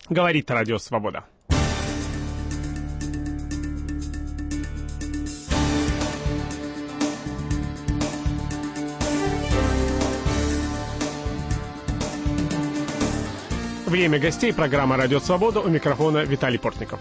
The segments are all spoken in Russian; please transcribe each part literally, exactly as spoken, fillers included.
Говорит Радио Свобода. Время гостей. Программа «Радио Свобода». У микрофона Виталий Портников.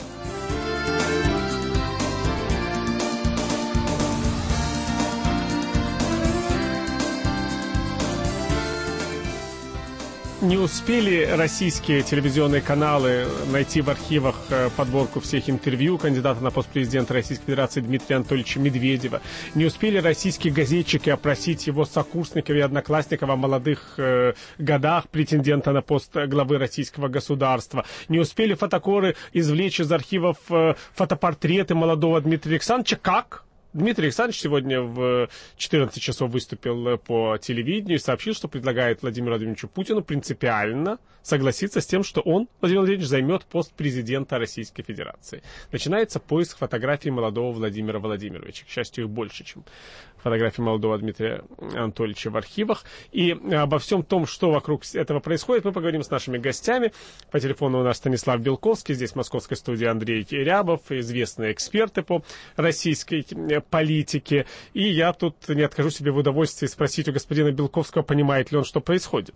Не успели российские телевизионные каналы найти в архивах подборку всех интервью кандидата на пост президента Российской Федерации Дмитрия Анатольевича Медведева. Не успели российские газетчики опросить его сокурсников и одноклассников о молодых э, годах претендента на пост главы российского государства. Не успели фотокоры извлечь из архивов э, фотопортреты молодого Дмитрия Александровича. Как? Дмитрий Александрович сегодня в четырнадцать часов выступил по телевидению и сообщил, что предлагает Владимиру Владимировичу Путину принципиально согласиться с тем, что он, Владимир Владимирович, займет пост президента Российской Федерации. Начинается поиск фотографий молодого Владимира Владимировича. К счастью, их больше, чем фотографии молодого Дмитрия Анатольевича в архивах. И обо всем том, что вокруг этого происходит, мы поговорим с нашими гостями. По телефону у нас Станислав Белковский, здесь в московской студии Андрей Рябов, известные эксперты по российской политике. И я тут не откажу себе в удовольствии спросить у господина Белковского, понимает ли он, что происходит.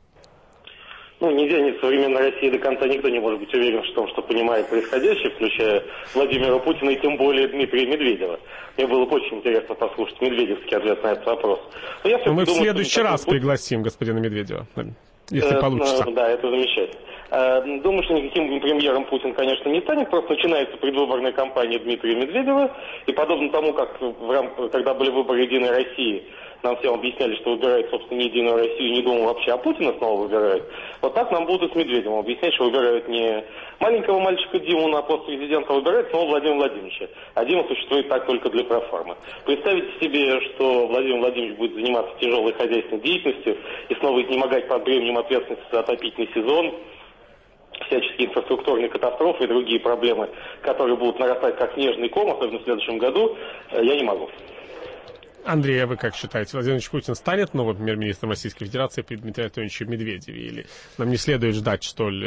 Ну, нигде нет в современной России до конца никто не может быть уверен в том, что понимает происходящее, включая Владимира Путина и тем более Дмитрия Медведева. Мне было бы очень интересно послушать медведевский ответ на этот вопрос. Но я Но мы думаю, в следующий раз Путин... пригласим господина Медведева, если э, получится. Да, это замечательно. Думаю, что никаким премьером Путин, конечно, не станет, просто начинается предвыборная кампания Дмитрия Медведева, и подобно тому, как в рамках, когда были выборы «Единой России», нам всем объясняли, что выбирает, собственно, не «Единую Россию», не думал вообще, а Путина снова выбирают. Вот так нам будут с Медведевым объяснять, что выбирают не маленького мальчика Диму на пост президента, а выбирают снова Владимира Владимировича. А Дима существует так только для проформы. Представьте себе, что Владимир Владимирович будет заниматься тяжелой хозяйственной деятельностью и снова изнемогать под бременем ответственности за отопительный сезон, всяческие инфраструктурные катастрофы и другие проблемы, которые будут нарастать как снежный ком, особенно в следующем году, я не могу. Андрей, а вы как считаете, Владимир Владимирович Путин станет новым премьер-министром Российской Федерации при Дмитрии Анатольевиче Медведеве? Или нам не следует ждать, что ли,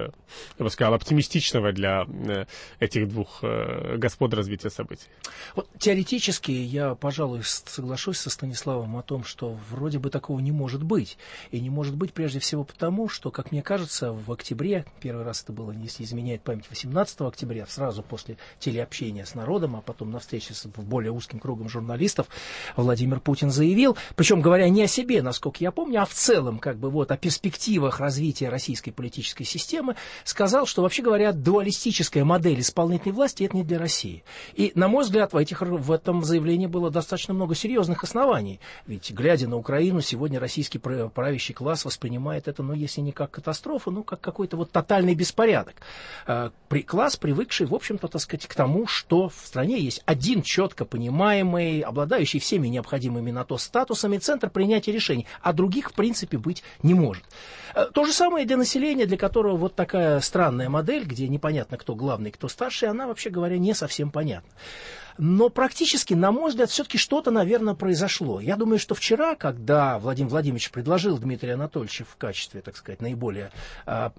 я бы сказал, оптимистичного для этих двух господ развития событий? Вот теоретически я, пожалуй, соглашусь со Станиславом о том, что вроде бы такого не может быть. И не может быть прежде всего потому, что, как мне кажется, в октябре, первый раз это было, если изменяет память, восемнадцатого октября, сразу после телеобщения с народом, а потом на встрече с более узким кругом журналистов, Владимир Путин заявил, причем говоря не о себе, насколько я помню, а в целом, как бы вот о перспективах развития российской политической системы, сказал, что, вообще говоря, дуалистическая модель исполнительной власти — это не для России. И, на мой взгляд, в, этих, в этом заявлении было достаточно много серьезных оснований. Ведь, глядя на Украину, сегодня российский правящий класс воспринимает это, ну, если не как катастрофу, ну, как какой-то вот тотальный беспорядок. Класс, привыкший, в общем-то, так сказать, к тому, что в стране есть один четко понимаемый, обладающий всеми необходимыми на то статусами центр принятия решений, а других в принципе быть не может. То же самое для населения, для которого вот такая странная модель, где непонятно, кто главный, кто старший, она, вообще говоря, не совсем понятна. Но практически, на мой взгляд, все-таки что-то, наверное, произошло. Я думаю, что вчера, когда Владимир Владимирович предложил Дмитрия Анатольевича в качестве, так сказать, наиболее, э,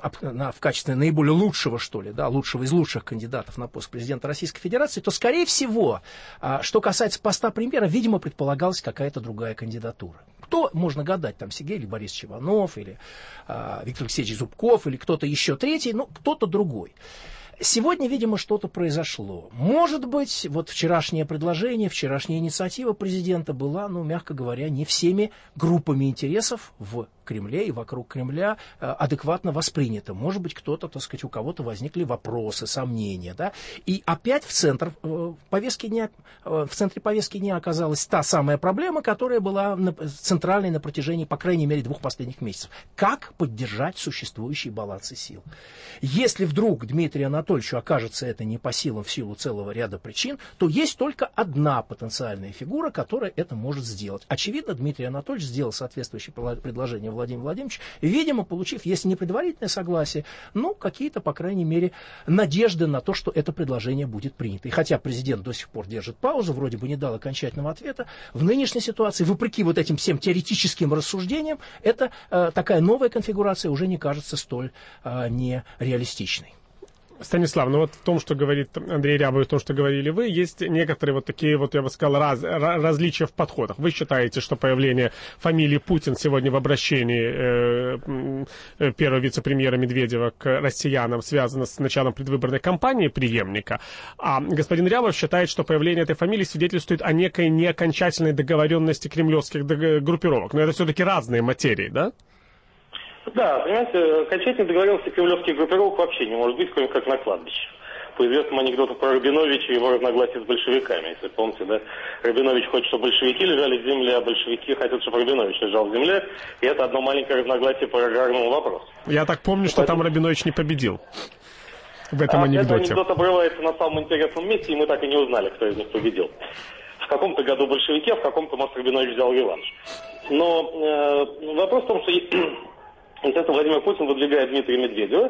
в качестве наиболее лучшего, что ли, да, лучшего из лучших кандидатов на пост президента Российской Федерации, то, скорее всего, э, что касается поста премьера, видимо, предполагалась какая-то другая кандидатура. Кто, можно гадать, там, Сергей или Борис Иванов, или э, Виктор Алексеевич Зубков, или кто-то еще третий, ну, кто-то другой. Сегодня, видимо, что-то произошло. Может быть, вот вчерашнее предложение, вчерашняя инициатива президента была, ну, мягко говоря, не всеми группами интересов в Кремле и вокруг Кремля э, адекватно воспринято. Может быть, кто-то, так сказать, у кого-то возникли вопросы, сомнения, да. И опять в центр э, повестки не, э, в центре повестки не оказалась та самая проблема, которая была на, центральной на протяжении, по крайней мере, двух последних месяцев. Как поддержать существующие балансы сил? Если вдруг Дмитрию Анатольевичу окажется это не по силам в силу целого ряда причин, то есть только одна потенциальная фигура, которая это может сделать. Очевидно, Дмитрий Анатольевич сделал соответствующее предложение Владимир Владимирович, видимо, получив, если не предварительное согласие, ну, какие-то, по крайней мере, надежды на то, что это предложение будет принято. И хотя президент до сих пор держит паузу, вроде бы не дал окончательного ответа, в нынешней ситуации, вопреки вот этим всем теоретическим рассуждениям, эта э, такая новая конфигурация уже не кажется столь э, нереалистичной. Станислав, ну вот в том, что говорит Андрей Рябов, и в том, что говорили вы, есть некоторые вот такие вот, я бы сказал, раз, различия в подходах. Вы считаете, что появление фамилии Путин сегодня в обращении э, первого вице-премьера Медведева к россиянам связано с началом предвыборной кампании преемника, а господин Рябов считает, что появление этой фамилии свидетельствует о некой неокончательной договоренности кремлевских группировок. Но это все-таки разные материи, да? Да, понимаете, окончательной договоренности кремлевских группировок вообще не может быть, кроме как на кладбище. По известному анекдоту про Рабиновича и его разногласия с большевиками. Если помните, да, Рабинович хочет, чтобы большевики лежали в земле, а большевики хотят, чтобы Рабинович лежал в земле. И это одно маленькое разногласие по аграрному вопросу. Я так помню, что там Рабинович не победил. В этом а анекдоте. Этот анекдот обрывается на самом интересном месте, и мы так и не узнали, кто из них победил. В каком-то году большевики, а в каком-то, может, Рабинович взял реванш. Но э, вопрос в том, что... Естественно, Владимир Путин выдвигает Дмитрия Медведева.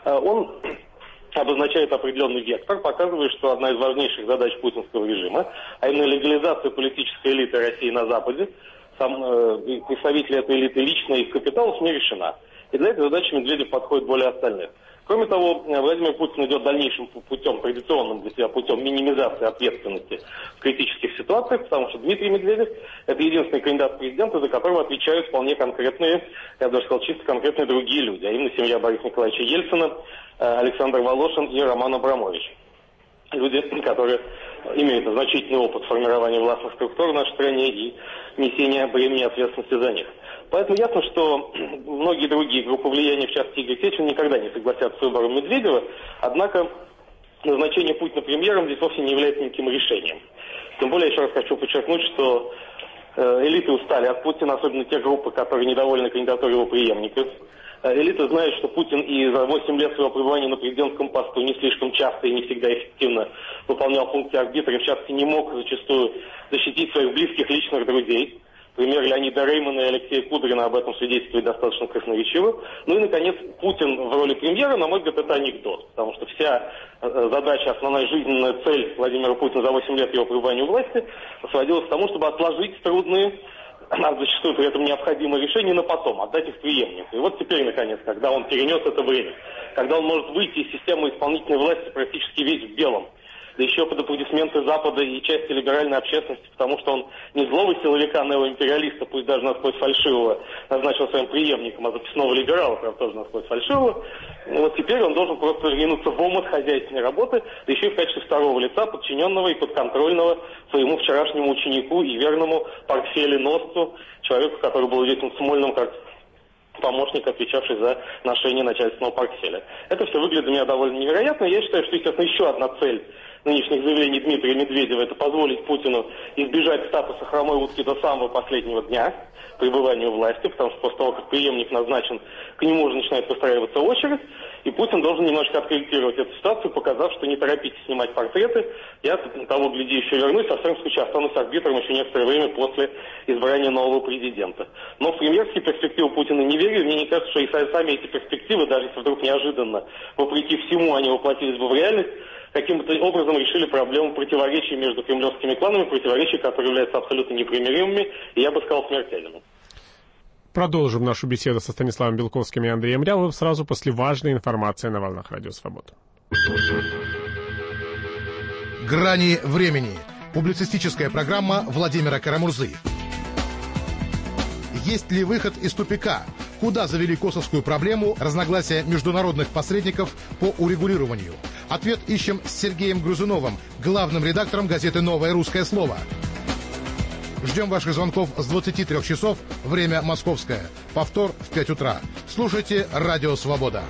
Он обозначает определенный вектор, показывает, что одна из важнейших задач путинского режима, а именно легализация политической элиты России на Западе, сам э, представители этой элиты лично их капиталов не решена. И для этой задачи Медведев подходит более остальных. Кроме того, Владимир Путин идет дальнейшим путем, традиционным для себя путем минимизации ответственности в критических ситуациях, потому что Дмитрий Медведев – это единственный кандидат в президенты, за которого отвечают вполне конкретные, я бы даже сказал, чисто конкретные другие люди, а именно семья Бориса Николаевича Ельцина, Александр Волошин и Роман Абрамович. Люди, которые имеют значительный опыт формирования властных структур в нашей стране и несения бремени ответственности за них. Поэтому ясно, что многие другие группы влияния, в частности Игорь Сечин, никогда не согласятся с выбором Медведева, однако назначение Путина премьером здесь вовсе не является никаким решением. Тем более, еще раз хочу подчеркнуть, что элиты устали от Путина, особенно те группы, которые недовольны кандидатурой его преемников. Элита знает, что Путин и за восемь лет своего пребывания на президентском посту не слишком часто и не всегда эффективно выполнял функции арбитра, и в частности не мог зачастую защитить своих близких личных друзей. Пример Леонида Реймана и Алексея Кудрина об этом свидетельствует достаточно красноречиво. Ну и, наконец, Путин в роли премьера, на мой взгляд, это анекдот. Потому что вся задача, основная жизненная цель Владимира Путина за восемь лет его пребывания у власти сводилась к тому, чтобы отложить трудные, а зачастую при этом необходимые решения на потом, отдать их преемнику. И вот теперь, наконец, когда он перенес это время, когда он может выйти из системы исполнительной власти практически весь в белом, да еще под аплодисменты Запада и части либеральной общественности, потому что он не злого силовика, неоимпериалиста, пусть даже насквозь фальшивого, назначил своим преемником, а записного либерала, правда, тоже насквозь фальшивого. Вот теперь он должен просто ринуться в омут хозяйственной работы, да еще и в качестве второго лица, подчиненного и подконтрольного своему вчерашнему ученику и верному портфеленосцу, человеку, который был известен Смольным как помощник, отвечавший за ношение начальственного портфеля. Это все выглядит для меня довольно невероятно. Я считаю, что, естественно, еще одна цель нынешних заявлений Дмитрия Медведева – это позволить Путину избежать статуса хромой утки до самого последнего дня пребывания у власти, потому что после того, как преемник назначен, к нему уже начинает выстраиваться очередь, и Путин должен немножко откорректировать эту ситуацию, показав, что не торопитесь снимать портреты, я того, гляди, еще вернусь, а в всяком случае останусь арбитром еще некоторое время после избрания нового президента. Но в премьерские перспективы Путина не верю, мне не кажется, что и сами эти перспективы, даже если вдруг неожиданно, вопреки всему, они воплотились бы в реальность, каким-то образом решили проблему противоречий между кремлевскими кланами, противоречий, которые являются абсолютно непримиримыми, и я бы сказал, смертельными. Продолжим нашу беседу со Станиславом Белковским и Андреем Рябовым сразу после важной информации на волнах Радио Свобода. «Грани времени». Публицистическая программа Владимира Карамурзы. Есть ли выход из тупика? Куда завели косовскую проблему разногласия международных посредников по урегулированию? Ответ ищем с Сергеем Грузуновым, главным редактором газеты «Новое русское слово». Ждем ваших звонков с двадцати трёх часов, время московское. Повтор в пять утра. Слушайте «Радио Свобода».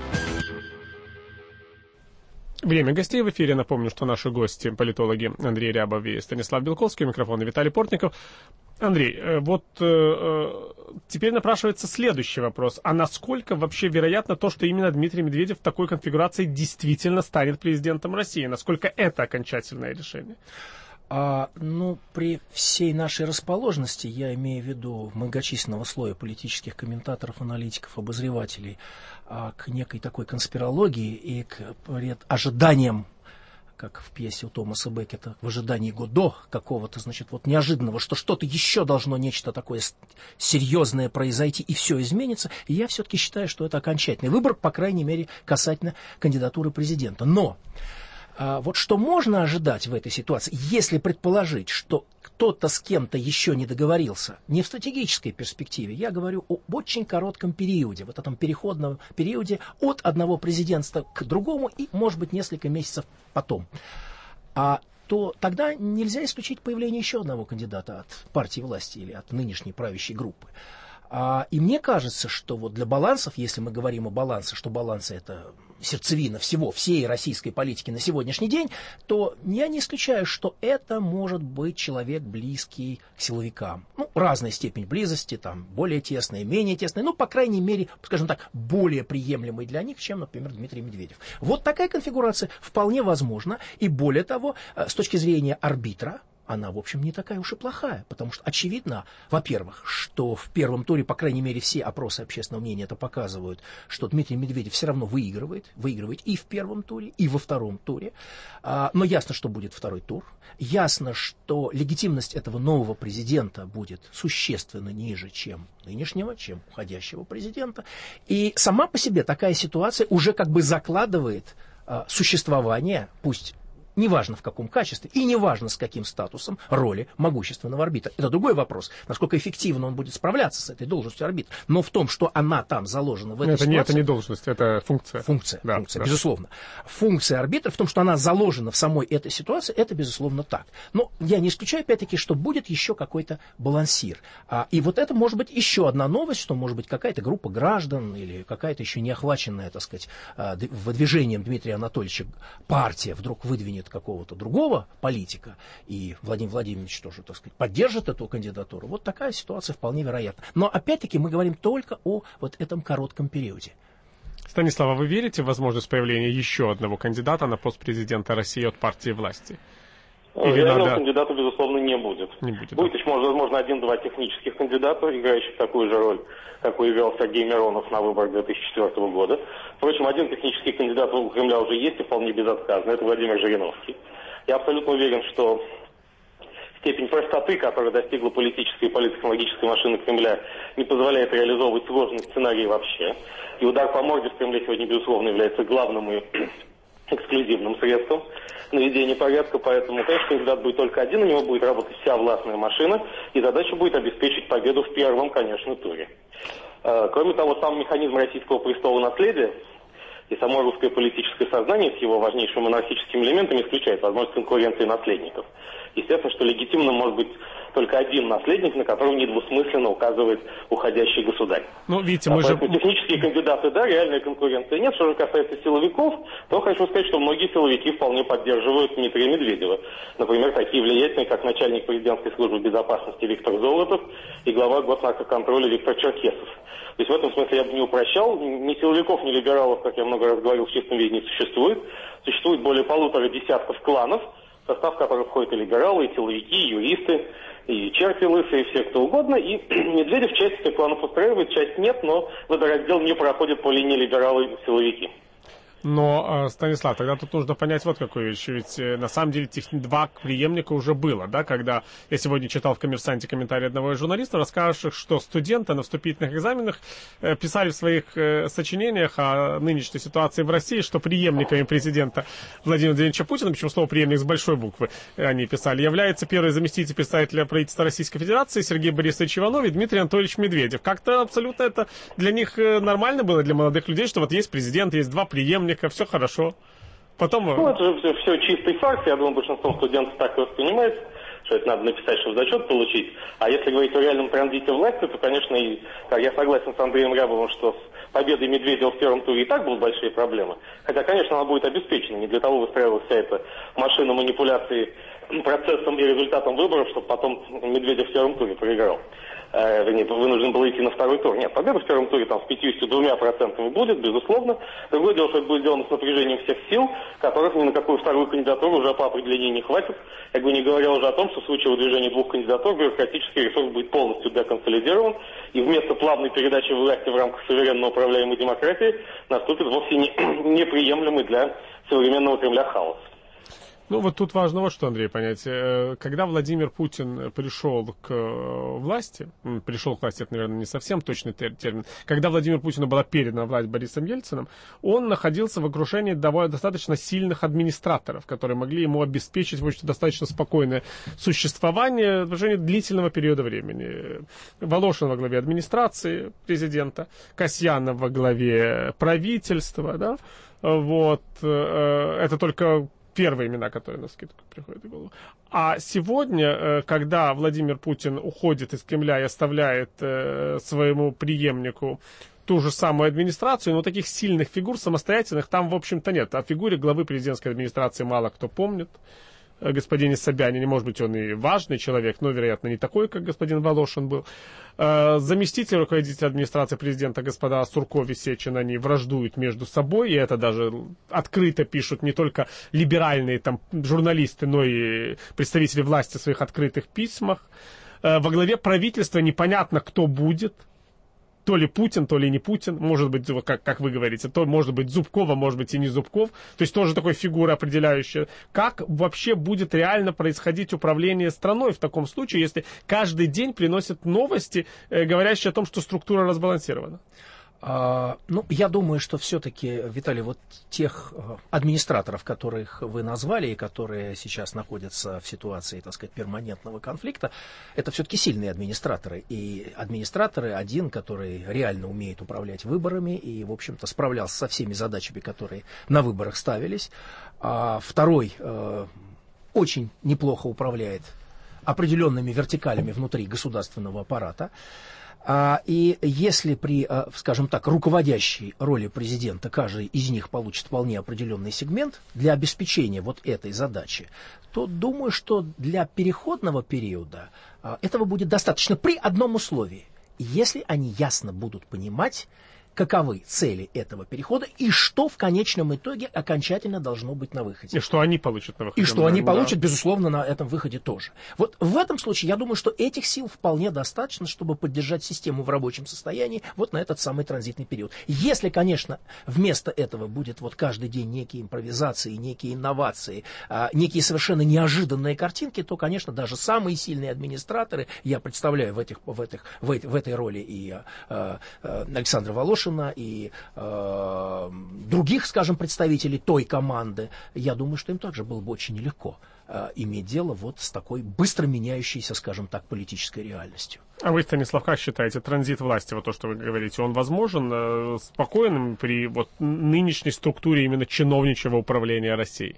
Время гостей в эфире. Напомню, что наши гости, политологи Андрей Рябов и Станислав Белковский, микрофон и Виталий Портников. Андрей, вот э, теперь напрашивается следующий вопрос. А насколько вообще вероятно то, что именно Дмитрий Медведев в такой конфигурации действительно станет президентом России? Насколько это окончательное решение? А, ну, при всей нашей расположенности, я имею в виду многочисленного слоя политических комментаторов, аналитиков, обозревателей, а, к некой такой конспирологии и к ожиданиям, как в пьесе у Томаса Беккета, в ожидании Годо какого-то, значит, вот неожиданного, что что-то еще должно, нечто такое серьезное произойти, и все изменится, и я все-таки считаю, что это окончательный выбор, по крайней мере, касательно кандидатуры президента. Но а, вот что можно ожидать в этой ситуации, если предположить, что кто-то с кем-то еще не договорился, не в стратегической перспективе, я говорю об очень коротком периоде, вот этом переходном периоде от одного президентства к другому и, может быть, несколько месяцев потом, а, то тогда нельзя исключить появление еще одного кандидата от партии власти или от нынешней правящей группы. А, и мне кажется, что вот для балансов, если мы говорим о балансе, что балансы это сердцевина всего, всей российской политики на сегодняшний день, то я не исключаю, что это может быть человек, близкий к силовикам. Ну, разная степень близости, там, более тесная, менее тесная, ну, по крайней мере, скажем так, более приемлемый для них, чем, например, Дмитрий Медведев. Вот такая конфигурация вполне возможна, и более того, с точки зрения арбитра, она, в общем, не такая уж и плохая, потому что очевидно, во-первых, что в первом туре, по крайней мере, все опросы общественного мнения это показывают, что Дмитрий Медведев все равно выигрывает, выигрывает и в первом туре, и во втором туре. А, но ясно, что будет второй тур. Ясно, что легитимность этого нового президента будет существенно ниже, чем нынешнего, чем уходящего президента. И сама по себе такая ситуация уже как бы закладывает а, существование, пусть неважно в каком качестве и неважно с каким статусом, роли могущественного арбитра. Это другой вопрос, насколько эффективно он будет справляться с этой должностью арбитра. Но в том, что она там заложена в этой это ситуации... Не, это не должность, это функция. Функция, да, функция да. безусловно. Функция арбитра в том, что она заложена в самой этой ситуации, это, безусловно, так. Но я не исключаю, опять-таки, что будет еще какой-то балансир. А, и вот это может быть еще одна новость, что может быть какая-то группа граждан или какая-то еще не охваченная, так сказать, выдвижением Дмитрия Анатольевича партия вдруг выдвинет какого-то другого политика, и Владимир Владимирович тоже, так сказать, поддержит эту кандидатуру. Вот такая ситуация вполне вероятна. Но опять-таки мы говорим только о вот этом коротком периоде. Станислав, а вы верите в возможность появления еще одного кандидата на пост президента России от партии власти? Или реального надо... кандидата, безусловно, не будет. Не будет, будет да. еще, возможно, один-два технических кандидата, играющих такую же роль, какую играл Сергей Миронов на выборах две тысячи четвёртого года. Впрочем, один технический кандидат у Кремля уже есть и вполне безотказно. Это Владимир Жириновский. Я абсолютно уверен, что степень простоты, которая достигла политической и политтехнологической машины Кремля, не позволяет реализовывать сложные сценарии вообще. И удар по морде в Кремле сегодня, безусловно, является главным и эксклюзивным средством наведения порядка. Поэтому, конечно, кандидат будет только один, у него будет работать вся властная машина, и задача будет обеспечить победу в первом, конечно, туре. Кроме того, сам механизм российского престола наследия и само русское политическое сознание с его важнейшими монархическими элементами исключает возможность конкуренции наследников. Естественно, что легитимным может быть только один наследник, на которого недвусмысленно указывает уходящий государь. Ну, видите, а мы поэтому же... технические кандидаты, да, реальной конкуренции нет. Что же касается силовиков, то хочу сказать, что многие силовики вполне поддерживают Дмитрия Медведева. Например, такие влиятельные, как начальник президентской службы безопасности Виктор Золотов и глава госнаркоконтроля Виктор Черкесов. То есть в этом смысле я бы не упрощал. Ни силовиков, ни либералов, как я много раз говорил, в чистом виде не существует. Существует более полутора десятков кланов, в состав которых входят и либералы, и силовики, и юристы, и черти лысые, и все кто угодно. И Медведев часть этих кланов устраивает, часть нет, но водораздел не проходит по линии либералы и силовики. Но, Станислав, тогда тут нужно понять вот какую вещь. Ведь на самом деле этих два преемника уже было, да, когда я сегодня читал в «Коммерсанте» комментарий одного из журналистов, рассказывавших, что студенты на вступительных экзаменах писали в своих сочинениях о нынешней ситуации в России, что преемниками президента Владимира Владимировича Путина, причем слово «преемник» с большой буквы они писали, является первый заместитель представителя правительства Российской Федерации Сергей Борисович Иванов и Дмитрий Анатольевич Медведев. Как-то абсолютно это для них нормально было, для молодых людей, что вот есть президент, есть два преемника, все хорошо. Потом... Ну, это же все, все чистый факт. Я думаю, большинство студентов так и воспринимает, что это надо написать, чтобы зачет получить. А если говорить о реальном транзите власти, то, конечно, и, я согласен с Андреем Рябовым, что с победой Медведева в первом туре и так будут большие проблемы. Хотя, конечно, она будет обеспечена. Не для того выстраивалась вся эта машина манипуляции процессом и результатом выборов, чтобы потом Медведев в первом туре проиграл. э, вернее, вынужден был идти на второй тур. Нет, победа в первом туре там с пятьюдесятью двумя процентами будет, безусловно. Другое дело, что это будет сделано с напряжением всех сил, которых ни на какую вторую кандидатуру уже по определению не хватит. Я бы не говорил уже о том, что в случае выдвижения двух кандидатур бюрократический ресурс будет полностью деконсолидирован, и вместо плавной передачи власти в рамках суверенно управляемой демократии наступит вовсе не, неприемлемый для современного Кремля хаос. Ну, вот тут важно вот что, Андрей, понять. Когда Владимир Путин пришел к власти, пришел к власти, это, наверное, не совсем точный термин, когда Владимиру Путину была передана власть Борисом Ельциным, он находился в окружении достаточно сильных администраторов, которые могли ему обеспечить, в общем, достаточно спокойное существование в протяжении длительного периода времени. Волошин во главе администрации президента, Касьянов во главе правительства, да, вот, это только первые имена, которые на скидку приходят в голову. А сегодня, когда Владимир Путин уходит из Кремля и оставляет своему преемнику ту же самую администрацию, но таких сильных фигур самостоятельных там, в общем-то, нет. О фигуре главы президентской администрации мало кто помнит. Господине Собянине, может быть, он и важный человек, но, вероятно, не такой, как господин Волошин был. Заместитель руководителя администрации президента, господа Сурков и Сечин, они враждуют между собой, и это даже открыто пишут не только либеральные там журналисты, но и представители власти в своих открытых письмах. Во главе правительства непонятно, кто будет. То ли Путин, то ли не Путин, может быть, как, как вы говорите, то может быть Зубков, а может быть и не Зубков, то есть тоже такой фигура определяющая. Как вообще будет реально происходить управление страной в таком случае, если каждый день приносят новости, э, говорящие о том, что структура разбалансирована? А, ну, я думаю, что все-таки, Виталий, вот тех администраторов, которых вы назвали и которые сейчас находятся в ситуации, так сказать, перманентного конфликта, это все-таки сильные администраторы. И администраторы, один, который реально умеет управлять выборами и, в общем-то, справлялся со всеми задачами, которые на выборах ставились. А второй э, очень неплохо управляет определенными вертикалями внутри государственного аппарата. И если при, скажем так, руководящей роли президента каждый из них получит вполне определенный сегмент для обеспечения вот этой задачи, то думаю, что для переходного периода этого будет достаточно при одном условии. Если они ясно будут понимать, каковы цели этого перехода и что в конечном итоге окончательно должно быть на выходе. И что они получат на выходе. И что они да. получат, безусловно, на этом выходе тоже. Вот в этом случае я думаю, что этих сил вполне достаточно, чтобы поддержать систему в рабочем состоянии вот на этот самый транзитный период. Если, конечно, вместо этого будет вот каждый день некие импровизации, некие инновации, некие совершенно неожиданные картинки, то, конечно, даже самые сильные администраторы, я представляю в, этих, в, этих, в, этой, в этой роли и э, э, Александра Волошина, и э, других, скажем, представителей той команды, я думаю, что им также было бы очень нелегко э, иметь дело вот с такой быстро меняющейся, скажем так, политической реальностью. А вы, Станислав, как считаете, транзит власти, вот то, что вы говорите, он возможен э, спокойным при вот нынешней структуре именно чиновничьего управления Россией?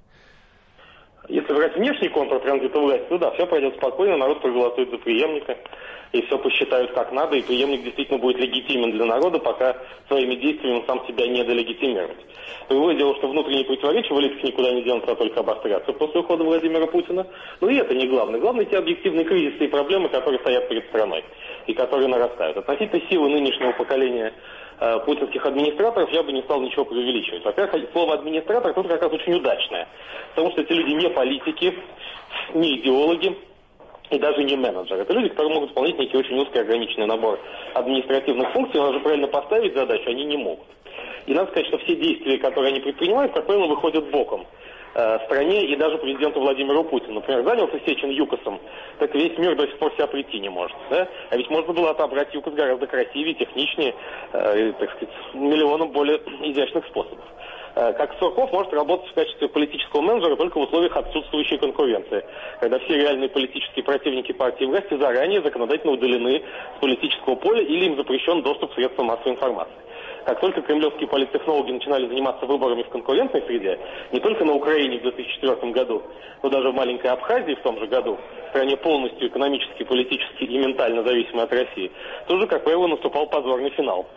Если брать внешний контур транзита власти, то да, все пройдет спокойно, народ проголосует за преемника, и все посчитают как надо, и преемник действительно будет легитимен для народа, пока своими действиями он сам себя не долегитимирует. Другое дело, что внутренние противоречия в элитах никуда не денутся, а только обострятся после ухода Владимира Путина. Но и это не главное. Главное те объективные кризисы и проблемы, которые стоят перед страной, и которые нарастают. Относительно силы нынешнего поколения э, путинских администраторов я бы не стал ничего преувеличивать. Во-первых, слово «администратор» тут как раз очень удачное, потому что эти люди не политики, не идеологи, и даже не менеджеры. Это люди, которые могут выполнять некий очень узкий ограниченный набор административных функций, но даже правильно поставить задачу они не могут. И надо сказать, что все действия, которые они предпринимают, как правило, выходят боком э, стране и даже президенту Владимиру Путину. Например, занялся Сечин ЮКОСом, так весь мир до сих пор себя прийти не может. Да? А ведь можно было отобрать ЮКОС гораздо красивее, техничнее, э, так сказать, миллионом более изящных способов. Как Сурков может работать в качестве политического менеджера только в условиях отсутствующей конкуренции, когда все реальные политические противники партии власти заранее законодательно удалены с политического поля или им запрещен доступ к средствам массовой информации. Как только кремлевские политтехнологи начинали заниматься выборами в конкурентной среде, не только на Украине в две тысячи четвёртом году, но даже в маленькой Абхазии в том же году, в стране полностью экономически, политически и ментально зависимой от России, тоже, как правило, наступал позорный финал.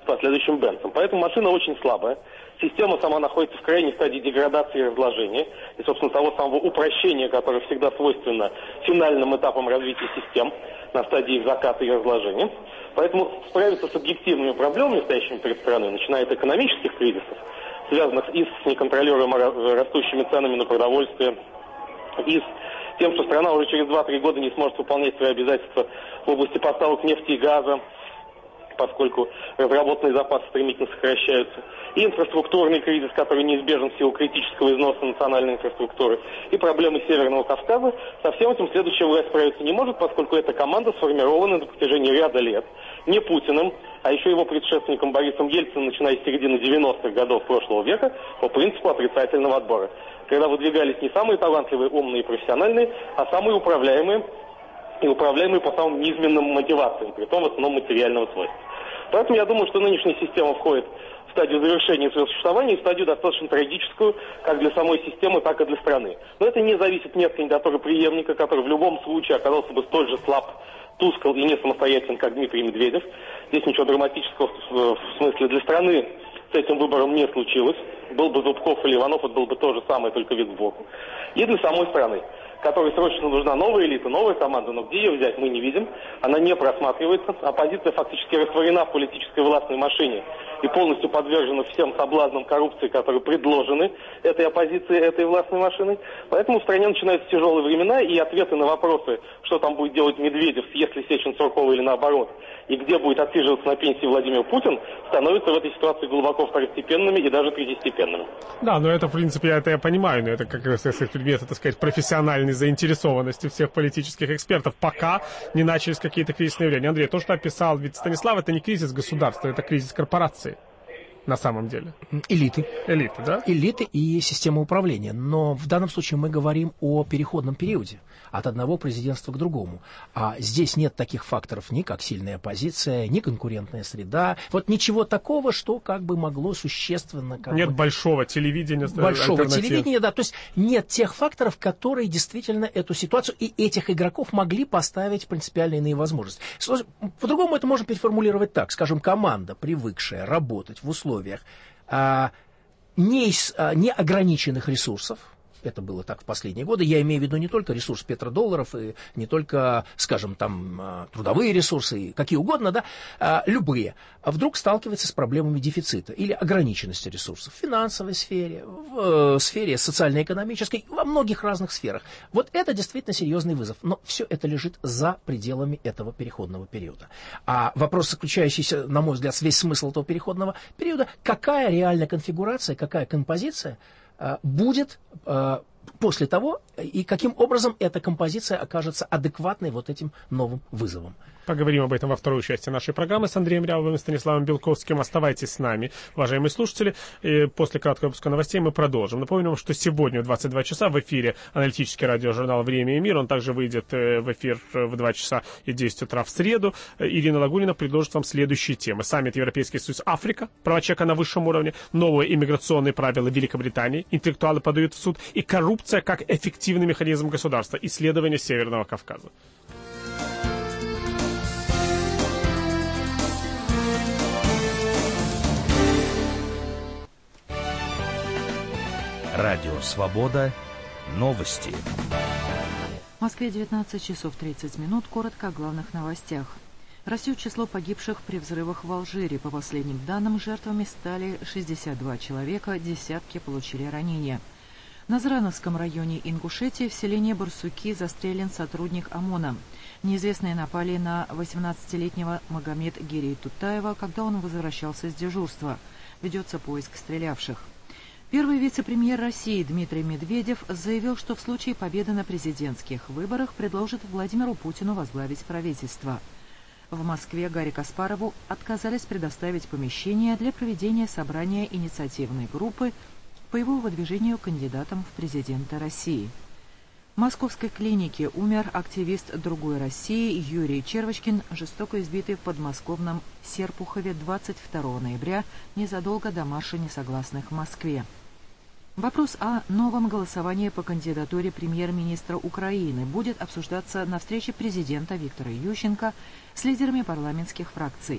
с последующим бензом. Поэтому машина очень слабая. Система сама находится в крайней стадии деградации и разложения. И, собственно, того самого упрощения, которое всегда свойственно финальным этапам развития систем на стадии их заката и разложения. Поэтому справиться с объективными проблемами, стоящими перед страной, начиная от экономических кризисов, связанных и с неконтролируемо растущими ценами на продовольствие, и с тем, что страна уже через два-три года не сможет выполнять свои обязательства в области поставок нефти и газа, поскольку разработанные запасы стремительно сокращаются, и инфраструктурный кризис, который неизбежен в силу критического износа национальной инфраструктуры, и проблемы Северного Кавказа, со всем этим следующая власть справиться не может, поскольку эта команда сформирована на протяжении ряда лет не Путиным, а еще его предшественником Борисом Ельциным, начиная с середины девяностых годов прошлого века, по принципу отрицательного отбора, когда выдвигались не самые талантливые, умные и профессиональные, а самые управляемые, и управляемые по самым низменным мотивациям, при том в основном материального свойства. Поэтому я думаю, что нынешняя система входит в стадию завершения своего существования и в стадию достаточно трагическую как для самой системы, так и для страны. Но это не зависит ни от кандидатуры преемника, который в любом случае оказался бы столь же слаб, тускл и не самостоятелен, как Дмитрий Медведев. Здесь ничего драматического в смысле для страны с этим выбором не случилось. Был бы Зубков или Иванов, это было бы то же самое, только вид сбоку. И для самой страны, которой срочно нужна новая элита, новая команда, но где ее взять, мы не видим. Она не просматривается. Оппозиция фактически растворена в политической властной машине и полностью подвержена всем соблазнам коррупции, которые предложены этой оппозицией, этой властной машиной. Поэтому в стране начинаются тяжелые времена, и ответы на вопросы, что там будет делать Медведев, если Сечин Суркова или наоборот, и где будет отсиживаться на пенсии Владимир Путин, становятся в этой ситуации глубоко второстепенными и даже третьестепенными. Да, но это, в принципе, я это я понимаю, но это как раз предмет, так сказать, профессиональной заинтересованности всех политических экспертов, пока не начались какие-то кризисные явления. Андрей, то, что описал ведь Станислав, это не кризис государства, это кризис корпорации. На самом деле. Элиты. Элиты, да? Элиты и система управления. Но в данном случае мы говорим о переходном периоде от одного президентства к другому. А здесь нет таких факторов, ни как сильная оппозиция, ни конкурентная среда. Вот ничего такого, что как бы могло существенно... Как нет бы, большого телевидения. Большого телевидения, да. То есть нет тех факторов, которые действительно эту ситуацию и этих игроков могли поставить в принципиально иные возможности. По-другому это можно переформулировать так. Скажем, команда, привыкшая работать в условиях А, не, а, неограниченных ресурсов, это было так в последние годы, я имею в виду не только ресурс петродолларов, и не только, скажем, там, трудовые ресурсы, какие угодно, да, а, любые, а вдруг сталкивается с проблемами дефицита или ограниченности ресурсов в финансовой сфере, в э, сфере социально-экономической, во многих разных сферах. Вот это действительно серьезный вызов, но все это лежит за пределами этого переходного периода. А вопрос, заключающийся, на мой взгляд, весь смысл этого переходного периода, какая реальная конфигурация, какая композиция будет э, после того, и каким образом эта композиция окажется адекватной вот этим новым вызовам. Поговорим об этом во второй части нашей программы с Андреем Рябовым и Станиславом Белковским. Оставайтесь с нами, уважаемые слушатели. И после краткого выпуска новостей мы продолжим. Напомню вам, что сегодня в двадцать два часа в эфире аналитический радиожурнал «Время и мир». Он также выйдет в эфир в два часа и десять утра в среду. Ирина Лагунина предложит вам следующие темы. Саммит Европейский Союз Африка, права человека на высшем уровне, новые иммиграционные правила Великобритании, интеллектуалы подают в суд и коррупция как эффективный механизм государства, исследования Северного Кавказа. Радио «Свобода». Новости. В Москве девятнадцать часов тридцать минут. Коротко о главных новостях. Растет число погибших при взрывах в Алжире. По последним данным, жертвами стали шестьдесят два человека, десятки получили ранения. В Назрановском районе Ингушетии в селении Барсуки застрелен сотрудник ОМОНа. Неизвестные напали на восемнадцатилетнего Магомед Гирей Тутаева, когда он возвращался с дежурства. Ведется поиск стрелявших. Первый вице-премьер России Дмитрий Медведев заявил, что в случае победы на президентских выборах предложит Владимиру Путину возглавить правительство. В Москве Гарри Каспарову отказались предоставить помещение для проведения собрания инициативной группы по его выдвижению кандидатом в президенты России. В московской клинике умер активист «Другой России» Юрий Червочкин, жестоко избитый в подмосковном Серпухове двадцать второго ноября, незадолго до марша несогласных в Москве. Вопрос о новом голосовании по кандидатуре премьер-министра Украины будет обсуждаться на встрече президента Виктора Ющенко с лидерами парламентских фракций.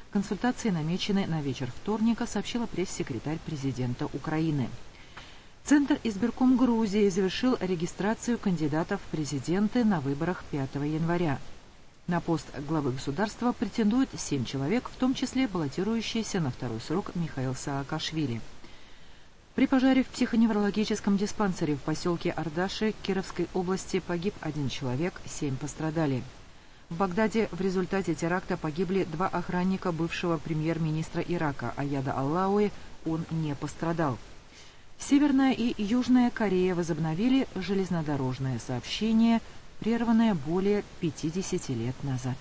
Консультации намечены на вечер вторника, сообщила пресс-секретарь президента Украины. Центр избирком Грузии завершил регистрацию кандидатов в президенты на выборах пятого января. На пост главы государства претендуют семь человек, в том числе баллотирующийся на второй срок Михаил Саакашвили. При пожаре в психоневрологическом диспансере в поселке Ардаши Кировской области погиб один человек, семь пострадали. В Багдаде в результате теракта погибли два охранника бывшего премьер-министра Ирака Аяда Аллауи, он не пострадал. Северная и Южная Корея возобновили железнодорожное сообщение, прерванное более пятидесяти лет назад.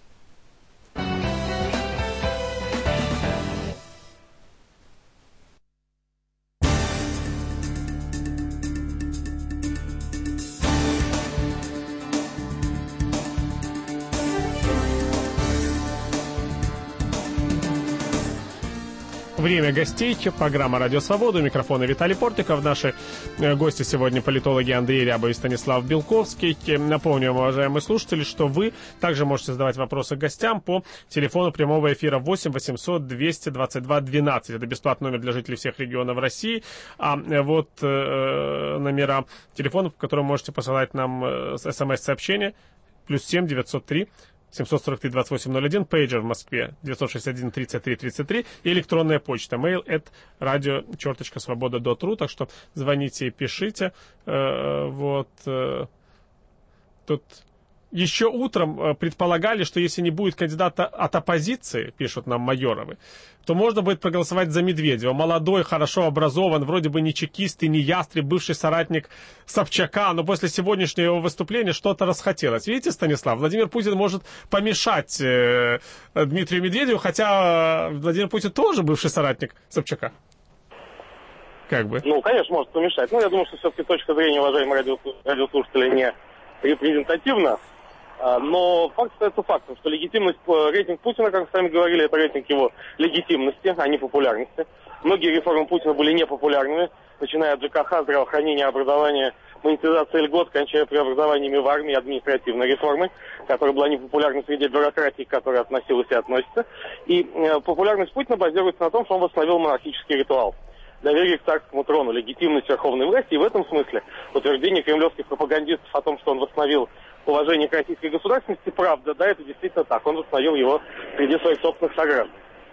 Время гостей. Программа «Радио Свобода». У микрофона Виталий Портников. Наши гости сегодня политологи Андрей Рябов и Станислав Белковский. Напомню вам, уважаемые слушатели, что вы также можете задавать вопросы гостям по телефону прямого эфира восемь восемьсот двести двадцать два двенадцать. Это бесплатный номер для жителей всех регионов России. А вот э, номера телефонов, по которым можете посылать нам э, смс-сообщения. Плюс семь девятьсот три семьсот сорок три двадцать восемь ноль один, пейджер в Москве девятьсот шестьдесят один тридцать три тридцать три и электронная почта mail at radio черточка свобода dot ru. Так что звоните и пишите. Э, вот э, тут еще утром предполагали, что если не будет кандидата от оппозиции, пишут нам Майоровы, то можно будет проголосовать за Медведева. Молодой, хорошо образован, вроде бы не чекист и не ястреб, бывший соратник Собчака, но после сегодняшнего его выступления что-то расхотелось. Видите, Станислав, Владимир Путин может помешать э, Дмитрию Медведеву, хотя Владимир Путин тоже бывший соратник Собчака. Как бы. Ну, конечно, может помешать. Но я думаю, что все-таки точка зрения уважаемых радиослушателей не репрезентативна. Но факт остается фактом, что легитимность, рейтинг Путина, как вы сами говорили, это рейтинг его легитимности, а не популярности. Многие реформы Путина были непопулярными, начиная от ЖКХ, здравоохранения, образования, монетизации льгот, кончая преобразованиями в армии, административной реформы, которая была непопулярна среди бюрократии, к которой относилась и относится. И э, популярность Путина базируется на том, что он восстановил монархический ритуал. Доверие к царскому трону, легитимность верховной власти. И в этом смысле утверждение кремлевских пропагандистов о том, что он восстановил уважение к российской государственности, правда, да, это действительно так. Он восстановил его среди своих собственных сограждан.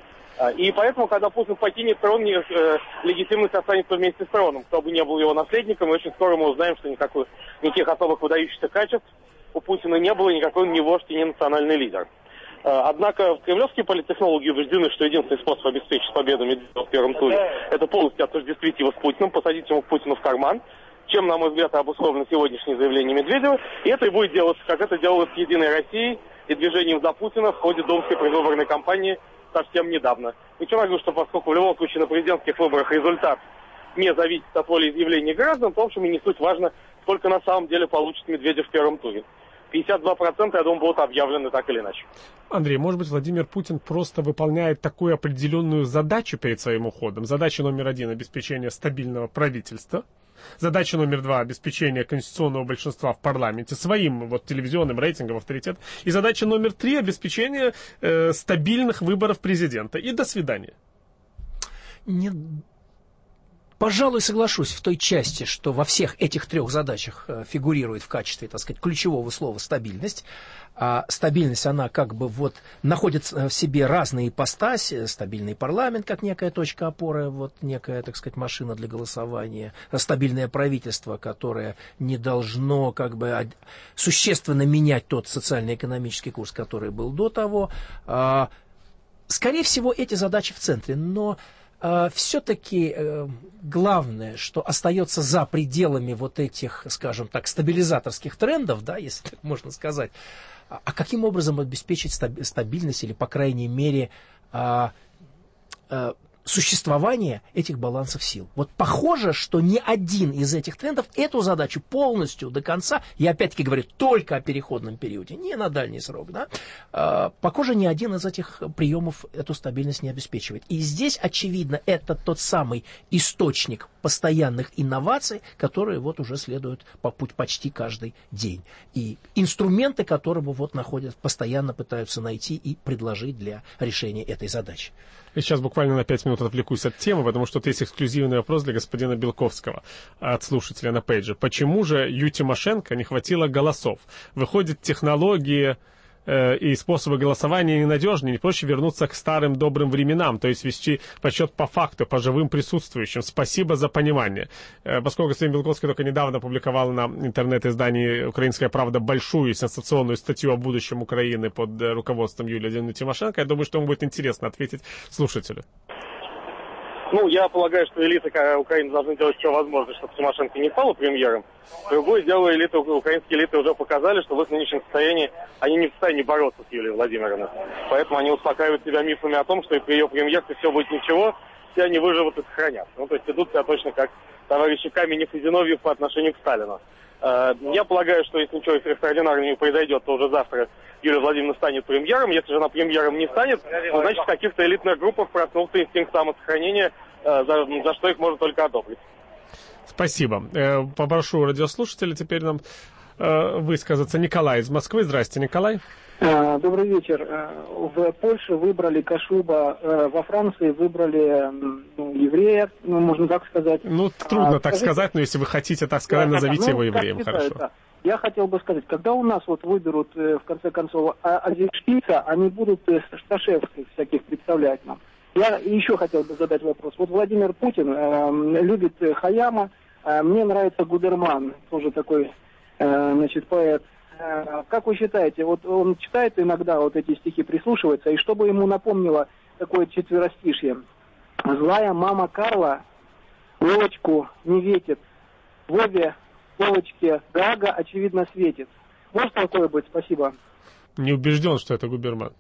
И поэтому, когда Путин покинет трон, э, легитимность останется вместе с троном. Кто бы не был его наследником, и очень скоро мы узнаем, что никакой, никаких особых выдающихся качеств у Путина не было, никакой он не вождь и не национальный лидер. Однако кремлевские политтехнологи убеждены, что единственный способ обеспечить победу Медведева в первом туре – это полностью отождествить его с Путиным, посадить ему к Путину в карман, чем, на мой взгляд, обусловлено сегодняшнее заявление Медведева. И это и будет делаться, как это делалось с «Единой Россией» и движением за Путина в ходе Думской предвыборной кампании совсем недавно. Причем я говорю, что поскольку в любом случае на президентских выборах результат не зависит от волеизъявления граждан, то, в общем, и не суть важно, сколько на самом деле получит Медведев в первом туре. пятьдесят два процента, я думаю, будут объявлены так или иначе. Андрей, может быть, Владимир Путин просто выполняет такую определенную задачу перед своим уходом? Задача номер один – обеспечение стабильного правительства. Задача номер два – обеспечение конституционного большинства в парламенте своим вот телевизионным рейтингом, авторитетом. И задача номер три – обеспечение э, стабильных выборов президента. И до свидания. Не... Пожалуй, соглашусь в той части, что во всех этих трех задачах фигурирует в качестве, так сказать, ключевого слова «стабильность». А стабильность, она как бы вот находит в себе разные ипостаси. Стабильный парламент, как некая точка опоры, вот некая, так сказать, машина для голосования. Стабильное правительство, которое не должно как бы существенно менять тот социально-экономический курс, который был до того. Скорее всего, эти задачи в центре, но... все-таки главное, что остается за пределами вот этих, скажем так, стабилизаторских трендов, да, если так можно сказать, а каким образом обеспечить стабильность или, по крайней мере, существование этих балансов сил. Вот похоже, что ни один из этих трендов эту задачу полностью до конца, я опять-таки говорю только о переходном периоде, не на дальний срок, да, э, похоже, ни один из этих приемов эту стабильность не обеспечивает. И здесь, очевидно, это тот самый источник постоянных инноваций, которые вот уже следуют по путь почти каждый день. И инструменты, которые вот находят, постоянно пытаются найти и предложить для решения этой задачи. Я сейчас буквально на пять минут отвлекусь от темы, потому что тут есть эксклюзивный вопрос для господина Белковского от слушателя на пейдже. Почему же Ю Тимошенко не хватило голосов? Выходит, технологии э, и способы голосования ненадежнее, не проще вернуться к старым добрым временам, то есть вести подсчет по факту, по живым присутствующим. Спасибо за понимание. Э, поскольку господин Белковский только недавно опубликовал на интернет-издании «Украинская правда» большую сенсационную статью о будущем Украины под э, руководством Юлии Владимировны Тимошенко, я думаю, что ему будет интересно ответить слушателю. Ну, я полагаю, что элиты Украины должны делать все возможное, чтобы Тимошенко не стала премьером. Другое дело, элиты, украинские элиты уже показали, что в их нынешнем состоянии они не в состоянии бороться с Юлией Владимировной. Поэтому они успокаивают себя мифами о том, что и при ее премьерстве все будет ничего, все они выживут и сохранят. Ну, то есть идут себя точно как товарищи Каменев и Зиновьев по отношению к Сталину. Я полагаю, что если ничего экстраординарного не произойдет, то уже завтра Юлия Владимировна станет премьером. Если же она премьером не станет, то значит в каких-то элитных группах проснулся инстинкт самосохранения, за, за что их можно только одобрить. Спасибо. Попрошу радиослушателя теперь нам высказаться. Николай из Москвы. Здрасте, Николай. Добрый вечер. В Польше выбрали Кашуба, во Франции выбрали ну, еврея, ну, можно так сказать. Ну, трудно а, так скажите, сказать, но если вы хотите так сказать, да, назовите ну, его евреем, считаю, хорошо. Да. Я хотел бы сказать, когда у нас вот выберут, в конце концов, Азершпица, они будут Сташевских всяких представлять нам. Я еще хотел бы задать вопрос. Вот Владимир Путин э, любит Хаяма, э, мне нравится Гудерман, тоже такой, э, значит, поэт. Как вы считаете, вот он читает иногда вот эти стихи, прислушивается, и чтобы ему напомнило такое четверостишье. Злая мама Карла Вовочку не ветит, Вове, Вовочке Гага, очевидно, светит. Может такое быть? Спасибо. Не убежден, что это Губерман.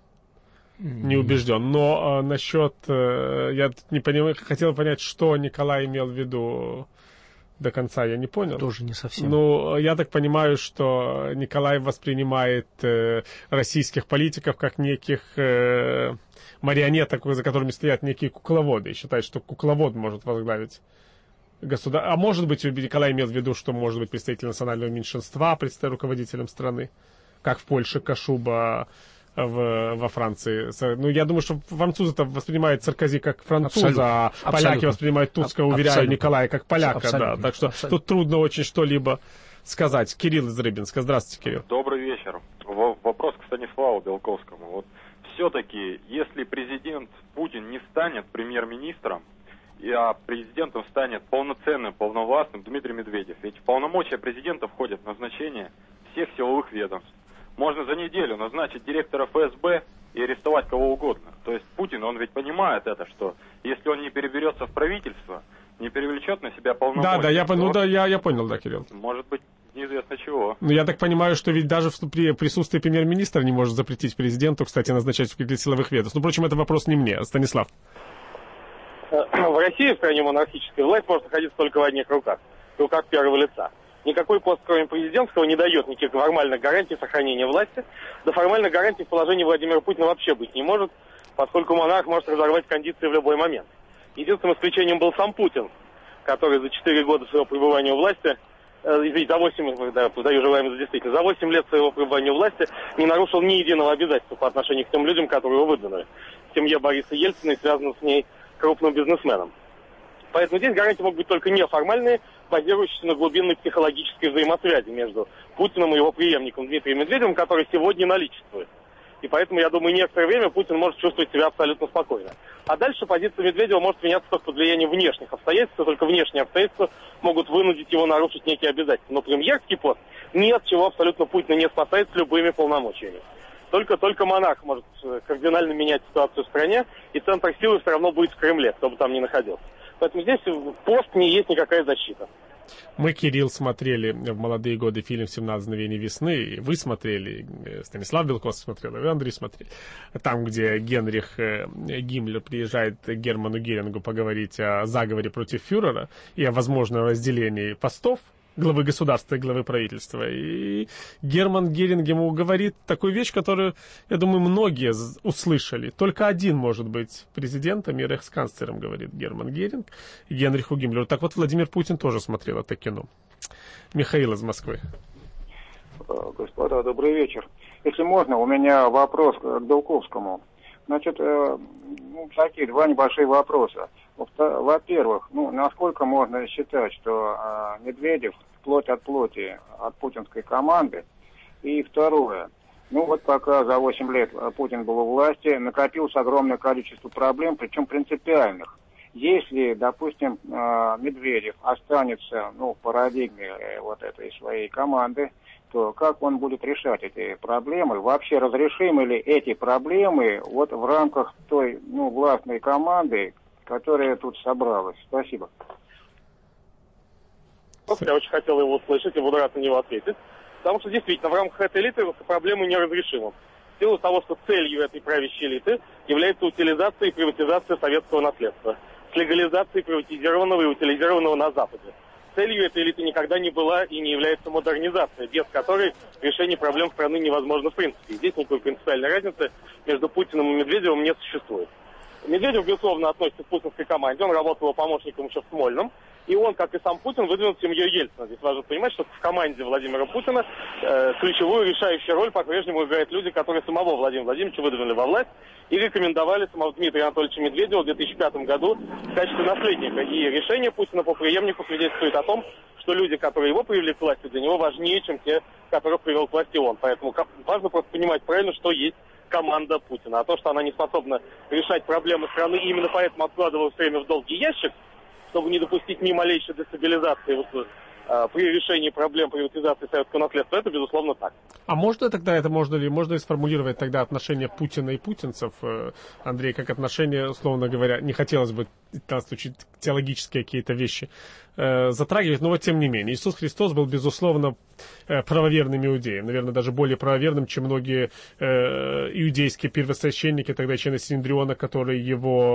Не убежден. Но э, насчет... Э, я не понимаю, хотел понять, что Николай имел в виду до конца, я не понял. Тоже не совсем. Ну, я так понимаю, что Николай воспринимает э, российских политиков как неких э, марионеток, за которыми стоят некие кукловоды, и считает, что кукловод может возглавить государство. А может быть, Николай имел в виду, что может быть представитель национального меньшинства, представитель руководителем страны, как в Польше Кашуба, В, во Франции. Ну, я думаю, что французы-то воспринимают Саркози как француза, абсолютно, а поляки абсолютно. Воспринимают Туска, уверяю, абсолютно. Николая как поляка. Абсолютно. Да. Так что абсолютно. Тут трудно очень что-либо сказать. Кирилл из Рыбинска. Здравствуйте, Кирилл. Добрый вечер. Вопрос к Станиславу Белковскому. Вот все-таки, если президент Путин не станет премьер-министром, а президентом станет полноценным, полновластным Дмитрий Медведев, ведь в полномочия президента входит назначение всех силовых ведомств. Можно за неделю назначить директора эф эс бэ и арестовать кого угодно. То есть Путин, он ведь понимает это, что если он не переберется в правительство, не привлечет на себя полномочия... Да, да, я, ну, да я, я понял, да, Кирилл. Может быть, неизвестно чего. Ну, я так понимаю, что ведь даже при присутствии премьер-министра не может запретить президенту, кстати, назначать в силовых ведомств. Ну, впрочем, это вопрос не мне. Станислав. В России, в крайне монархической, власть может находиться только в одних руках. В руках первого лица. Никакой пост, кроме президентского, не дает никаких формальных гарантий сохранения власти. Да формальных гарантий в положении Владимира Путина вообще быть не может, поскольку монарх может разорвать кондиции в любой момент. Единственным исключением был сам Путин, который за четыре года своего пребывания у власти, э, извините, за восемь, да, подаю желаемое за действительно, за восемь лет своего пребывания у власти не нарушил ни единого обязательства по отношению к тем людям, которые его выдвинули. В семье Бориса Ельцина и связанным с ней крупным бизнесменом. Поэтому здесь гарантии могут быть только неформальные, базирующиеся на глубинной психологической взаимосвязи между Путиным и его преемником Дмитрием Медведевым, который сегодня наличествует. И поэтому, я думаю, некоторое время Путин может чувствовать себя абсолютно спокойно. А дальше позиция Медведева может меняться только под влиянием внешних обстоятельств, и только внешние обстоятельства могут вынудить его нарушить некие обязательства. Но премьерский пост ни от чего абсолютно Путина не спасает с любыми полномочиями. Только, только монарх может кардинально менять ситуацию в стране, и центр силы все равно будет в Кремле, кто бы там ни находился. Поэтому здесь пост не есть никакая защита. Мы, Кирилл, смотрели в молодые годы фильм «семнадцать мгновений весны». Вы смотрели, Станислав Белковский смотрел, и Андрей смотрели. Там, где Генрих Гиммлер приезжает к Герману Герингу поговорить о заговоре против фюрера и о возможном разделении постов главы государства и главы правительства. И Герман Геринг ему говорит такую вещь, которую, я думаю, многие услышали. Только один может быть президентом и рейхсканцлером, говорит Герман Геринг и Генриху Гиммлеру. Так вот, Владимир Путин тоже смотрел это кино. Михаил из Москвы. Господа, добрый вечер. Если можно, у меня вопрос к Белковскому. Значит, э, ну, такие два небольшие вопроса. Во-первых, ну, насколько можно считать, что э, Медведев плоть от плоти от путинской команды? И второе, ну вот пока за восемь лет Путин был у власти, накопилось огромное количество проблем, причем принципиальных. Если, допустим, э, Медведев останется, ну, в парадигме э, вот этой своей команды, то как он будет решать эти проблемы? Вообще разрешимы ли эти проблемы вот в рамках той, ну, властной команды, которая тут собралась? Спасибо. Я очень хотел его услышать и буду рад на него ответить. Потому что действительно в рамках этой элиты проблемы неразрешимы. В силу того, что целью этой правящей элиты является утилизация и приватизация советского наследства. С легализацией приватизированного и утилизированного на Западе. Целью этой элиты никогда не была и не является модернизация, без которой решение проблем страны невозможно в принципе. Здесь никакой принципиальной разницы между Путиным и Медведевым не существует. Медведев, безусловно, относится к путинской команде, он работал его помощником еще в Смольном, и он, как и сам Путин, выдвинут семью Ельцина. Здесь важно понимать, что в команде Владимира Путина э, ключевую решающую роль по-прежнему играют люди, которые самого Владимира Владимировича выдвинули во власть и рекомендовали самого Дмитрия Анатольевича Медведева в две тысячи пятом году в качестве наследника. И решение Путина по преемнику свидетельствует о том, что люди, которые его привели к власти, для него важнее, чем те, которых привел к власти он. Поэтому важно просто понимать правильно, что есть команда Путина. А то, что она не способна решать проблемы страны, и именно поэтому откладывала все время в долгий ящик, чтобы не допустить ни малейшей дестабилизации вот, э, при решении проблем приватизации советского наследства, это, безусловно, так. А можно тогда это, можно ли, можно ли сформулировать тогда отношения Путина и путинцев, э, Андрей, как отношения, условно говоря, не хотелось бы в данном случае теологические какие-то вещи э, затрагивать, но вот тем не менее. Иисус Христос был, безусловно, э, правоверным иудеем, наверное, даже более правоверным, чем многие э, иудейские первосвященники, тогда члены Синедриона, которые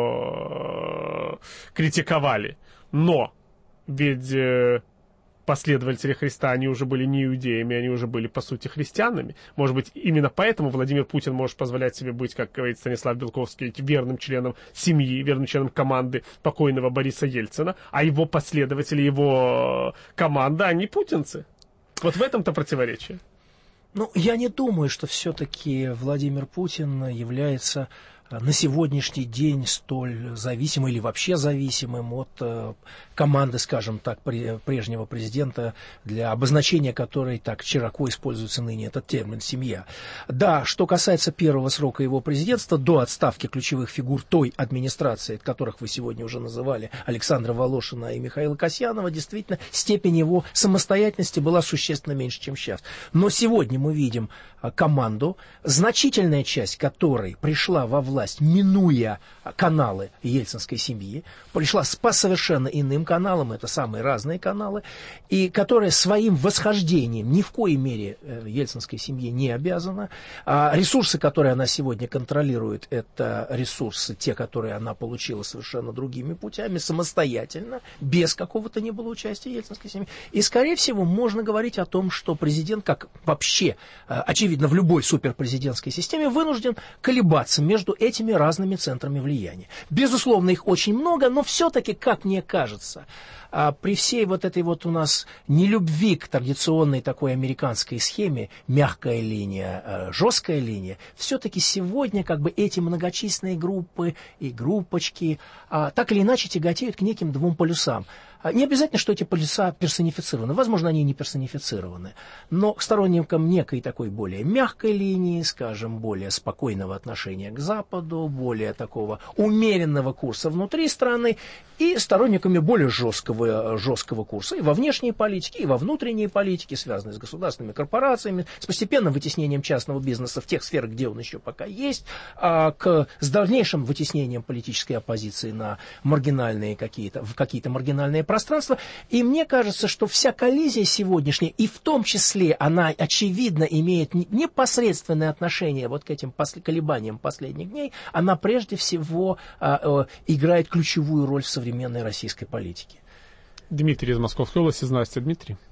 его э, критиковали. Но ведь э, последователи Христа, они уже были не иудеями, они уже были, по сути, христианами. Может быть, именно поэтому Владимир Путин может позволять себе быть, как говорит Станислав Белковский, верным членом семьи, верным членом команды покойного Бориса Ельцина, а его последователи, его команда, они путинцы. Вот в этом-то противоречие. Ну, я не думаю, что все-таки Владимир Путин является на сегодняшний день столь зависимым или вообще зависимым от э, команды, скажем так, при, прежнего президента, для обозначения которой так широко используется ныне этот термин «семья». Да, что касается первого срока его президентства, до отставки ключевых фигур той администрации, которых вы сегодня уже называли, Александра Волошина и Михаила Касьянова, действительно, степень его самостоятельности была существенно меньше, чем сейчас. Но сегодня мы видим команду, значительная часть которой пришла во власть, минуя каналы ельцинской семьи, пришла по совершенно иным каналам, это самые разные каналы, и которая своим восхождением ни в коей мере ельцинской семье не обязана. А ресурсы, которые она сегодня контролирует, это ресурсы, те, которые она получила совершенно другими путями, самостоятельно, без какого-то не было участия ельцинской семьи. И, скорее всего, можно говорить о том, что президент, как вообще, очевидно, в любой суперпрезидентской системе, вынужден колебаться между этими разными центрами влияния. Безусловно, их очень много, но все-таки, как мне кажется, при всей вот этой вот у нас нелюбви к традиционной такой американской схеме, мягкая линия, жесткая линия, все-таки сегодня как бы эти многочисленные группы и группочки так или иначе тяготеют к неким двум полюсам. Не обязательно, что эти полюса персонифицированы. Возможно, они не персонифицированы. Но к сторонникам некой такой более мягкой линии, скажем, более спокойного отношения к Западу, более такого умеренного курса внутри страны, и сторонниками более жесткого, жесткого курса и во внешней политике, и во внутренней политике, связанной с государственными корпорациями, с постепенным вытеснением частного бизнеса в тех сферах, где он еще пока есть, а к, с дальнейшим вытеснением политической оппозиции на маргинальные какие-то, в какие-то маргинальные пространства. И мне кажется, что вся коллизия сегодняшняя, и в том числе она, очевидно, имеет непосредственное отношение вот к этим колебаниям последних дней, она прежде всего а, а, играет ключевую роль в современной российской политике. Дмитрий из Московской области. Здравствуйте, Дмитрий.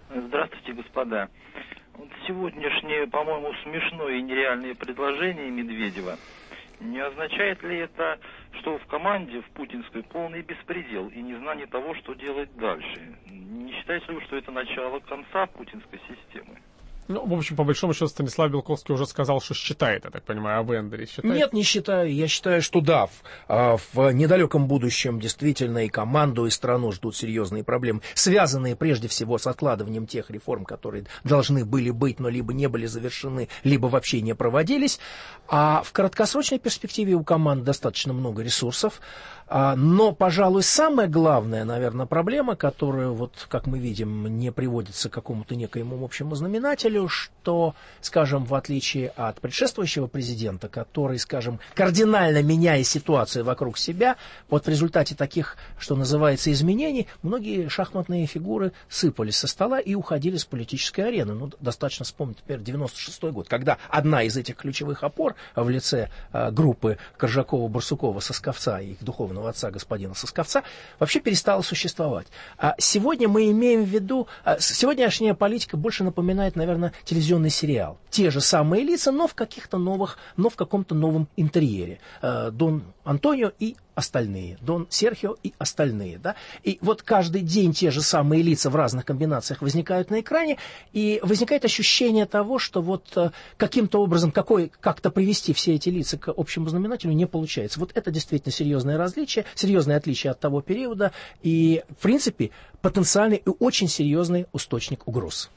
Здравствуйте, господа. Вот сегодняшнее, по-моему, смешное и нереальное предложение Медведева, не означает ли это, что в команде, в путинской, полный беспредел и незнание того, что делать дальше? Не считаете ли вы, что это начало конца путинской системы? Ну, в общем, по большому счету, Станислав Белковский уже сказал, что считает, я так понимаю, а вы, Андрей, считаете? Нет, не считаю. Я считаю, что да, в, в недалеком будущем действительно и команду, и страну ждут серьезные проблемы, связанные прежде всего с откладыванием тех реформ, которые должны были быть, но либо не были завершены, либо вообще не проводились. А в краткосрочной перспективе у команд достаточно много ресурсов. Но, пожалуй, самая главная, наверное, проблема, которая, вот, как мы видим, не приводится к какому-то некоему общему знаменателю, что, скажем, в отличие от предшествующего президента, который, скажем, кардинально меняя ситуацию вокруг себя, вот в результате таких, что называется, изменений, многие шахматные фигуры сыпались со стола и уходили с политической арены. Ну, достаточно вспомнить, например, девяносто шестой год, когда одна из этих ключевых опор в лице э, группы Коржакова-Барсукова, Сосковца и их духовного отца господина Сосковца вообще перестала существовать. А сегодня мы имеем в виду, сегодняшняя политика больше напоминает, наверное, телевизионный сериал. Те же самые лица, но в каких-то новых, но в каком-то новом интерьере. Дон Антонио и остальные, Дон Серхио и остальные. Да? И вот каждый день те же самые лица в разных комбинациях возникают на экране, и возникает ощущение того, что вот каким-то образом какой, как-то привести все эти лица к общему знаменателю не получается. Вот это действительно серьезное различие, серьезное отличие от того периода, и, в принципе, потенциальный и очень серьезный источник угроз.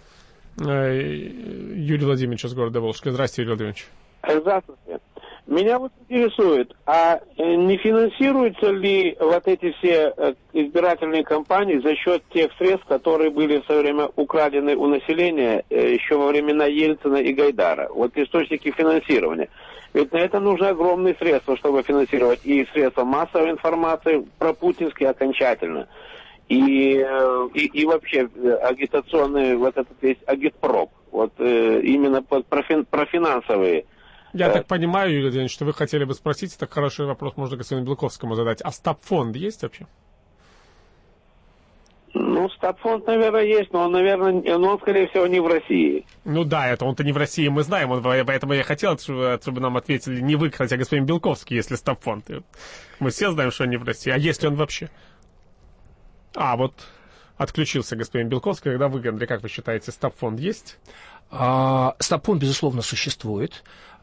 Юрий Владимирович из города Волжска. Здравствуйте, Юрий Владимирович. Здравствуйте. Меня вот интересует, а не финансируются ли вот эти все избирательные кампании за счет тех средств, которые были в свое время украдены у населения еще во времена Ельцина и Гайдара? Вот источники финансирования. Ведь на это нужны огромные средства, чтобы финансировать и средства массовой информации про путинские окончательно, и, и, и вообще агитационный, вот этот весь агитпроп, вот именно про, фин, про финансовые. Я так понимаю, Юрий Владимирович, что вы хотели бы спросить, это хороший вопрос можно господину Белковскому задать. А стабфонд есть вообще? Ну, стабфонд, наверное, есть, но он, наверное, но он, скорее всего, не в России. Ну да, это он-то не в России, мы знаем, он, поэтому я хотел, чтобы, чтобы нам ответили не вы, хотя господин Белковский, если стабфонд. Мы все знаем, что он не в России. А есть ли он вообще? А, вот отключился господин Белковский. Когда вы, Андрей, как вы считаете, стабфонд есть? А, стабфонд, безусловно, существует.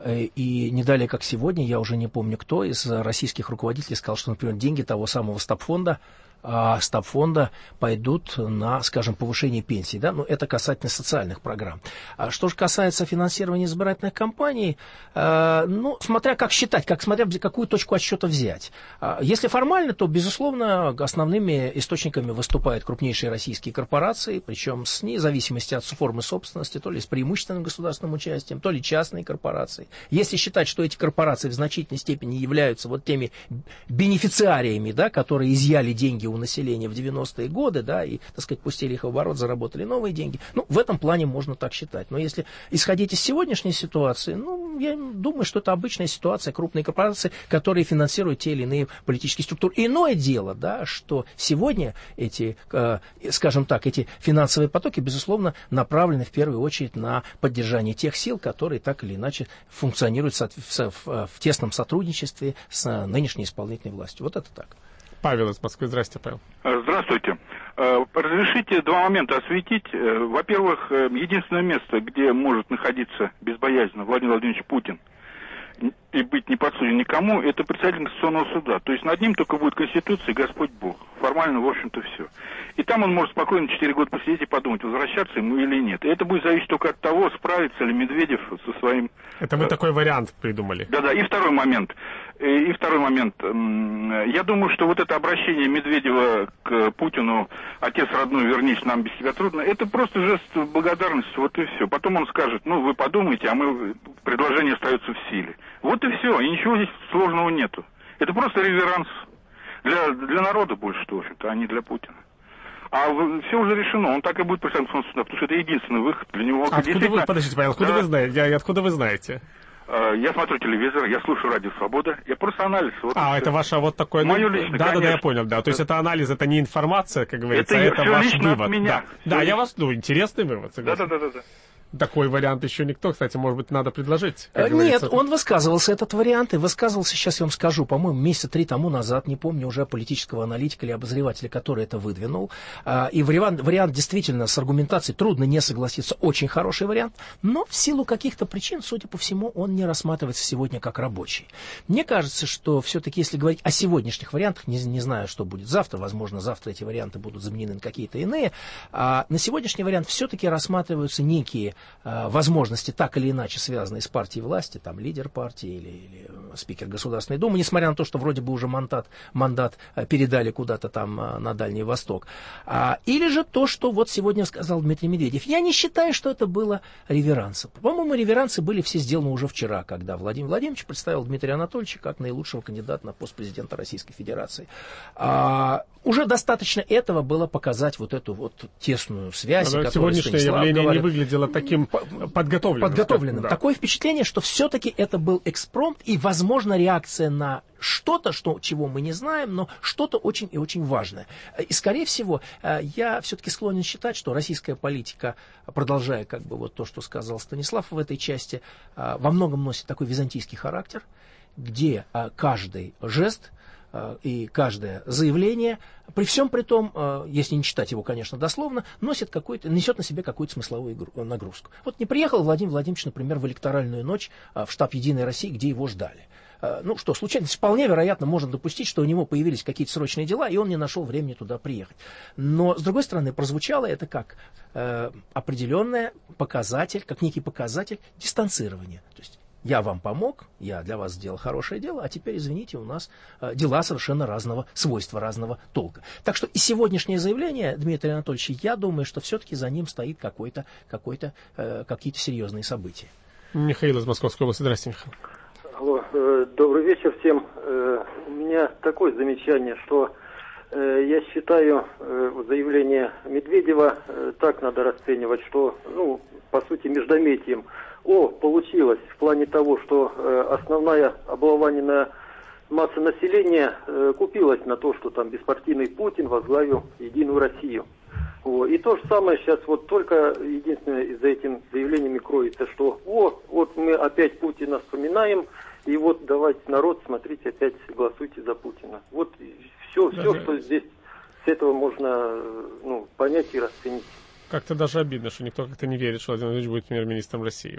И не далее, как сегодня, я уже не помню, кто из российских руководителей сказал, что, например, деньги того самого стабфонда, стабфонда пойдут на, скажем, повышение пенсий. Да? Но это касательно социальных программ. А что же касается финансирования избирательных кампаний, э, ну, смотря как считать, как, смотря какую точку отсчета взять. Если формально, то, безусловно, основными источниками выступают крупнейшие российские корпорации, причем с независимости от формы собственности, то ли с преимущественным государственным участием, то ли частные корпорации. Если считать, что эти корпорации в значительной степени являются вот теми бенефициариями, да, которые изъяли деньги у населения в девяностые годы, да, и, так сказать, пустили их в оборот, заработали новые деньги. Ну, в этом плане можно так считать. Но если исходить из сегодняшней ситуации, ну, я думаю, что это обычная ситуация, крупные корпорации, которые финансируют те или иные политические структуры. Иное дело, да, что сегодня эти, э, скажем так, эти финансовые потоки, безусловно, направлены в первую очередь на поддержание тех сил, которые так или иначе функционируют в, в, в тесном сотрудничестве с нынешней исполнительной властью. Вот это так. Павел из Москвы. Здравствуйте, Павел. Здравствуйте. Разрешите два момента осветить. Во-первых, единственное место, где может находиться безбоязненно Владимир Владимирович Путин и быть не подсуден никому, это председатель Конституционного суда. То есть над ним только будет Конституция и Господь Бог. Формально, в общем-то, все. И там он может спокойно четыре года посидеть и подумать, возвращаться ему или нет. И это будет зависеть только от того, справится ли Медведев со своим... Это мы э... такой вариант придумали. Да-да, и второй момент. И второй момент. Я думаю, что вот это обращение Медведева к Путину, отец родной, вернись, нам без тебя трудно, это просто жест благодарности, вот и все. Потом он скажет, ну, вы подумайте, а мы, предложение остается в силе. Вот и все, и ничего здесь сложного нету. Это просто реверанс для, для народа больше, в общем-то, а не для Путина. А все уже решено, он так и будет председателем суда, потому что это единственный выход для него. Откуда вы, подождите, Павел, откуда да. вы знаете? Я, откуда вы знаете? Я смотрю телевизор, я слушаю радио «Свобода», я просто анализ. Вот а, это ваше вот такое... Мое личное, да, конечно. да, да, я понял, да. То есть это анализ, это не информация, как говорится, это, это ваш лично вывод. От меня. Да, да, я вас, ну, интересный вывод, согласен. Да, да, да, да. Такой вариант еще никто, кстати, может быть, надо предложить. Нет, он высказывался, этот вариант, и высказывался, сейчас я вам скажу, по-моему, месяца три тому назад, не помню уже политического аналитика или обозревателя, который это выдвинул. И вариант, вариант действительно с аргументацией трудно не согласиться, очень хороший вариант, но в силу каких-то причин, судя по всему, он не рассматривается сегодня как рабочий. Мне кажется, что все-таки, если говорить о сегодняшних вариантах, не, не знаю, что будет завтра, возможно, завтра эти варианты будут заменены на какие-то иные, а на сегодняшний вариант все-таки рассматриваются некие возможности, так или иначе связанные с партией власти, там лидер партии или, или спикер Государственной Думы, несмотря на то, что вроде бы уже мандат, мандат передали куда-то там на Дальний Восток. А, или же то, что вот сегодня сказал Дмитрий Медведев. Я не считаю, что это было реверансом. По-моему, реверансы были все сделаны уже вчера, когда Владимир Владимирович представил Дмитрия Анатольевича как наилучшего кандидата на пост президента Российской Федерации. А, уже достаточно этого было показать вот эту вот тесную связь. Но сегодняшнее явление говорит, не выглядело таким подготовленным. подготовленным. Да. Такое впечатление, что все-таки это был экспромт и, возможно, реакция на что-то, что, чего мы не знаем, но что-то очень и очень важное. И, скорее всего, я все-таки склонен считать, что российская политика, продолжая как бы вот то, что сказал Станислав в этой части, во многом носит такой византийский характер, где каждый жест и каждое заявление, при всем при том, если не читать его, конечно, дословно, носит какой-то, несет на себе какую-то смысловую нагрузку. Вот не приехал Владимир Владимирович, например, в электоральную ночь в штаб «Единой России», где его ждали. Ну что, случайность, вполне вероятно, можно допустить, что у него появились какие-то срочные дела, и он не нашел времени туда приехать. Но, с другой стороны, прозвучало это как э, определенный показатель, как некий показатель дистанцирования. То есть я вам помог, я для вас сделал хорошее дело, а теперь, извините, у нас э, дела совершенно разного свойства, разного толка. Так что и сегодняшнее заявление Дмитрия Анатольевича, я думаю, что все-таки за ним стоит какой-то, какой-то, э, какие-то серьезные события. Михаил из Московской области. Здравствуйте, Михаил. Алло, э, добрый вечер всем. Э, у меня такое замечание, что э, я считаю э, заявление Медведева э, так надо расценивать, что, ну, по сути, междометием. О, получилось в плане того, что э, основная облаваненная масса населения э, купилась на то, что там беспартийный Путин возглавил Единую Россию. О, и то же самое сейчас вот только единственное за этим заявлениями кроется, что о, вот мы опять Путина вспоминаем, и вот давайте, народ, смотрите, опять голосуйте за Путина. Вот все, да, все, что здесь с этого можно, ну, понять и расценить. Как-то даже обидно, что никто как-то не верит, что Владимир Владимирович будет премьер-министром России.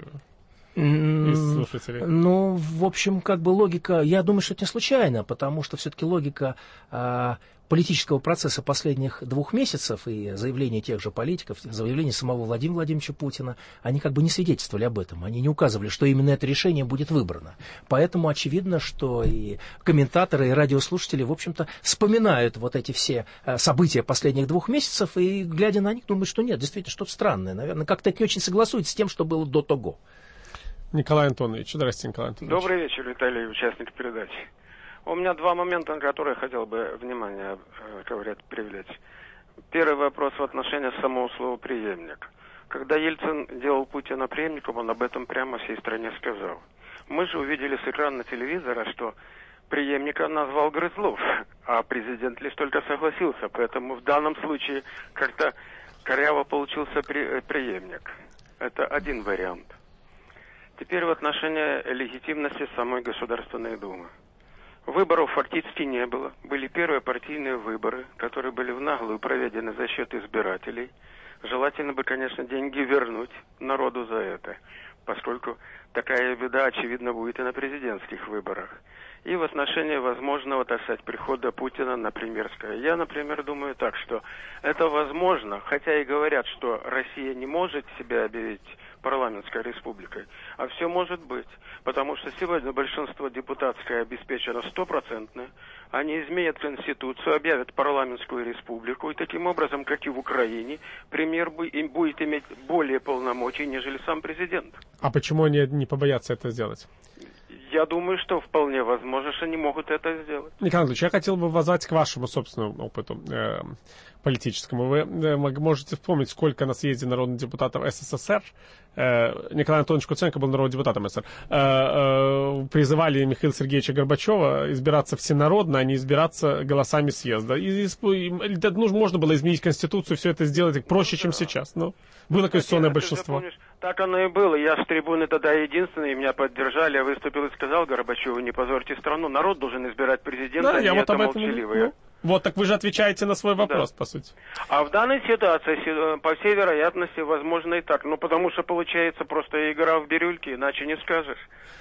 Из слушателей. Ну, в общем, как бы логика, я думаю, что это не случайно, потому что все-таки логика а, политического процесса последних двух месяцев и заявления тех же политиков, заявления самого Владимира Владимировича Путина, они как бы не свидетельствовали об этом, они не указывали, что именно это решение будет выбрано. Поэтому очевидно, что и комментаторы, и радиослушатели, в общем-то, вспоминают вот эти все события последних двух месяцев и, глядя на них, думают, что нет, действительно, что-то странное. Наверное, как-то это не очень согласуется с тем, что было до того. Николай Антонович. Здравствуйте, Николай Антонович. Добрый вечер, Виталий, участник передачи. У меня два момента, на которые я хотел бы внимание, говорят, привлечь. Первый вопрос в отношении самого слова «преемник». Когда Ельцин делал Путина преемником, он об этом прямо всей стране сказал. Мы же увидели с экрана телевизора, что преемника назвал Грызлов, а президент лишь только согласился. Поэтому в данном случае как-то коряво получился пре- преемник. Это один вариант. Теперь в отношении легитимности самой Государственной Думы. Выборов фактически не было. Были первые партийные выборы, которые были в наглую проведены за счет избирателей. Желательно бы, конечно, деньги вернуть народу за это, поскольку такая беда, очевидно, будет и на президентских выборах. И в отношении возможного, так сказать, прихода Путина на премьерское. Я, например, думаю так, что это возможно, хотя и говорят, что Россия не может себя объявить парламентской республикой, а все может быть, потому что сегодня большинство депутатское обеспечено стопроцентно, они изменят Конституцию, объявят парламентскую республику, и таким образом, как и в Украине, премьер будет иметь более полномочий, нежели сам президент. А почему они не побоятся это сделать? Я думаю, что вполне возможно, что они могут это сделать. Николай Анатольевич, я хотел бы воззвать к вашему собственному опыту э, политическому. Вы э, можете вспомнить, сколько на съезде народных депутатов СССР, э, Николай Анатольевич Куценко был народным депутатом СССР, э, э, призывали Михаила Сергеевича Горбачева избираться всенародно, а не избираться голосами съезда. И, и, и, это нужно, можно было изменить Конституцию, все это сделать проще, чем сейчас. Но было конституционное Кстати, большинство. Помнишь, так оно и было. Я с трибуны тогда единственный, меня поддержали, я выступил и сказал Горбачеву: не позорьте страну, народ должен избирать президента, да, а я не вот это об этом молчаливые. ну, вот, так вы же отвечаете на свой вопрос, да. По сути. А в данной ситуации, по всей вероятности, возможно и так. Ну, потому что получается просто игра в бирюльки, иначе не скажешь.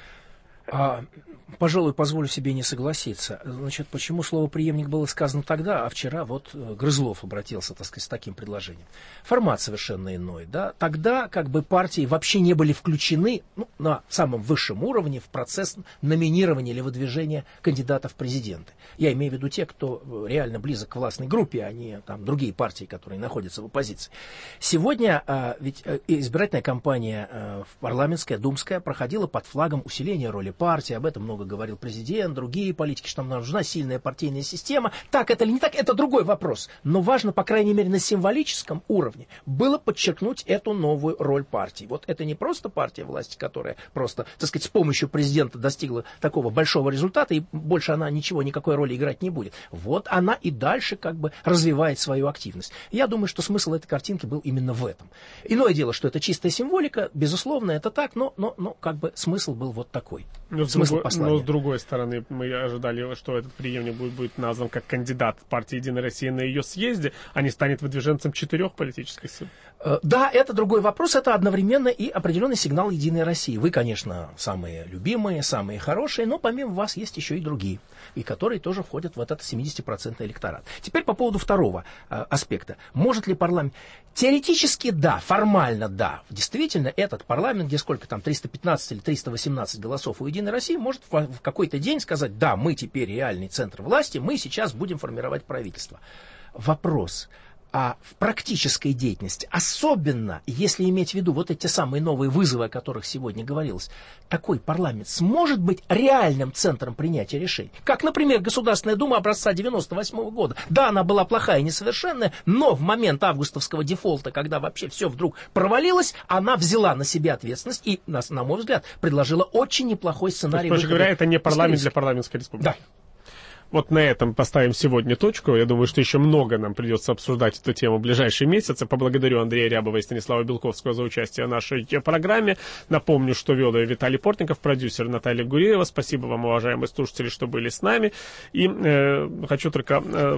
А, пожалуй, позволю себе не согласиться. Значит, почему слово «преемник» было сказано тогда, а вчера вот Грызлов обратился, так сказать, с таким предложением. Формат совершенно иной, да. Тогда как бы партии вообще не были включены ну, на самом высшем уровне в процесс номинирования или выдвижения кандидатов в президенты. Я имею в виду те, кто реально близок к властной группе, а не там другие партии, которые находятся в оппозиции. Сегодня а, ведь избирательная кампания а, парламентская, думская проходила под флагом усиления роли партии, об этом много говорил президент, другие политики, что нам нужна сильная партийная система. Так это или не так, это другой вопрос. Но важно, по крайней мере, на символическом уровне было подчеркнуть эту новую роль партии. Вот это не просто партия власти, которая просто, так сказать, с помощью президента достигла такого большого результата, и больше она ничего, никакой роли играть не будет. Вот она и дальше как бы развивает свою активность. Я думаю, что смысл этой картинки был именно в этом. Иное дело, что это чистая символика, безусловно, это так, но, но, но как бы смысл был вот такой. Но с, другой, но с другой стороны, мы ожидали, что этот преемник будет, будет назван как кандидат партии «Единая Россия» на ее съезде, а не станет выдвиженцем четырех политических сил. Да, это другой вопрос, это одновременно и определенный сигнал «Единой России». Вы, конечно, самые любимые, самые хорошие, но помимо вас есть еще и другие, и которые тоже входят в этот семидесятипроцентный электорат. Теперь по поводу второго э, аспекта. Может ли парламент... Теоретически да, формально да. Действительно, этот парламент, где сколько там, триста пятнадцать или триста восемнадцать голосов у «Единой России», может в, в какой-то день сказать: да, мы теперь реальный центр власти, мы сейчас будем формировать правительство. Вопрос. А в практической деятельности, особенно если иметь в виду вот эти самые новые вызовы, о которых сегодня говорилось, такой парламент сможет быть реальным центром принятия решений? Как, например, Государственная Дума образца девяносто восьмого года. Да, она была плохая и несовершенная, но в момент августовского дефолта, когда вообще все вдруг провалилось, она взяла на себя ответственность и, на, на мой взгляд, предложила очень неплохой сценарий. То есть, проще говоря, это не парламент для парламентской республики. Да. Вот на этом поставим сегодня точку. Я думаю, что еще много нам придется обсуждать эту тему в ближайшие месяцы. Поблагодарю Андрея Рябова и Станислава Белковского за участие в нашей программе. Напомню, что вел ее Виталий Портников, продюсер Наталья Гуреева. Спасибо вам, уважаемые слушатели, что были с нами. И э, хочу только э,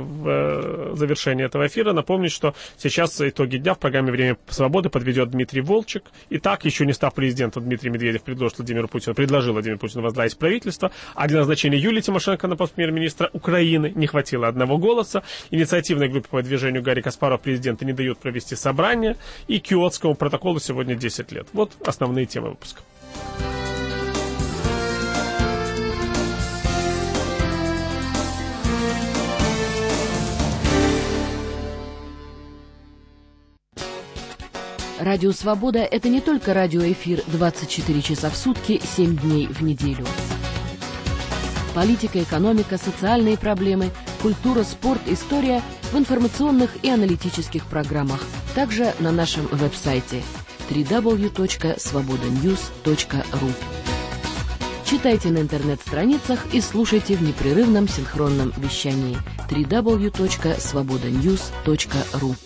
в завершение этого эфира напомнить, что сейчас итоги дня в программе «Время свободы» подведет Дмитрий Волчек. Итак, еще не став президентом, Дмитрий Медведев предложил Владимиру Путину, предложил Владимиру Путину возглавить правительство. А для назначения Юлии Тимошенко на пост премьер-министра Украины не хватило одного голоса. Инициативной группе по движению Гарри Каспарова президента не дают провести собрание. И Киотскому протоколу сегодня десять лет. Вот основные темы выпуска. Радио «Свобода» — это не только радиоэфир двадцать четыре часа в сутки, семь дней в неделю. Политика, экономика, социальные проблемы, культура, спорт, история в информационных и аналитических программах. Также на нашем веб-сайте дабл ю дабл ю дабл ю точка свобода ньюс точка ру. Читайте на интернет-страницах и слушайте в непрерывном синхронном вещании дабл ю дабл ю дабл ю точка свобода ньюс точка ру.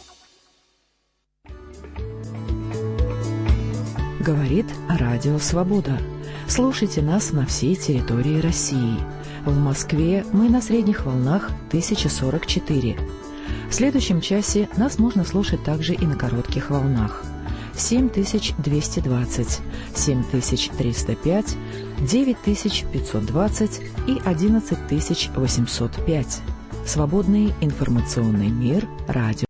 Говорит Радио Свобода. Слушайте нас на всей территории России. В Москве мы на средних волнах тысяча сорок четыре. В следующем часе нас можно слушать также и на коротких волнах. семь тысяч двести двадцать, семь тысяч триста пять, девять тысяч пятьсот двадцать и одиннадцать тысяч восемьсот пять. Свободный информационный мир. Радио.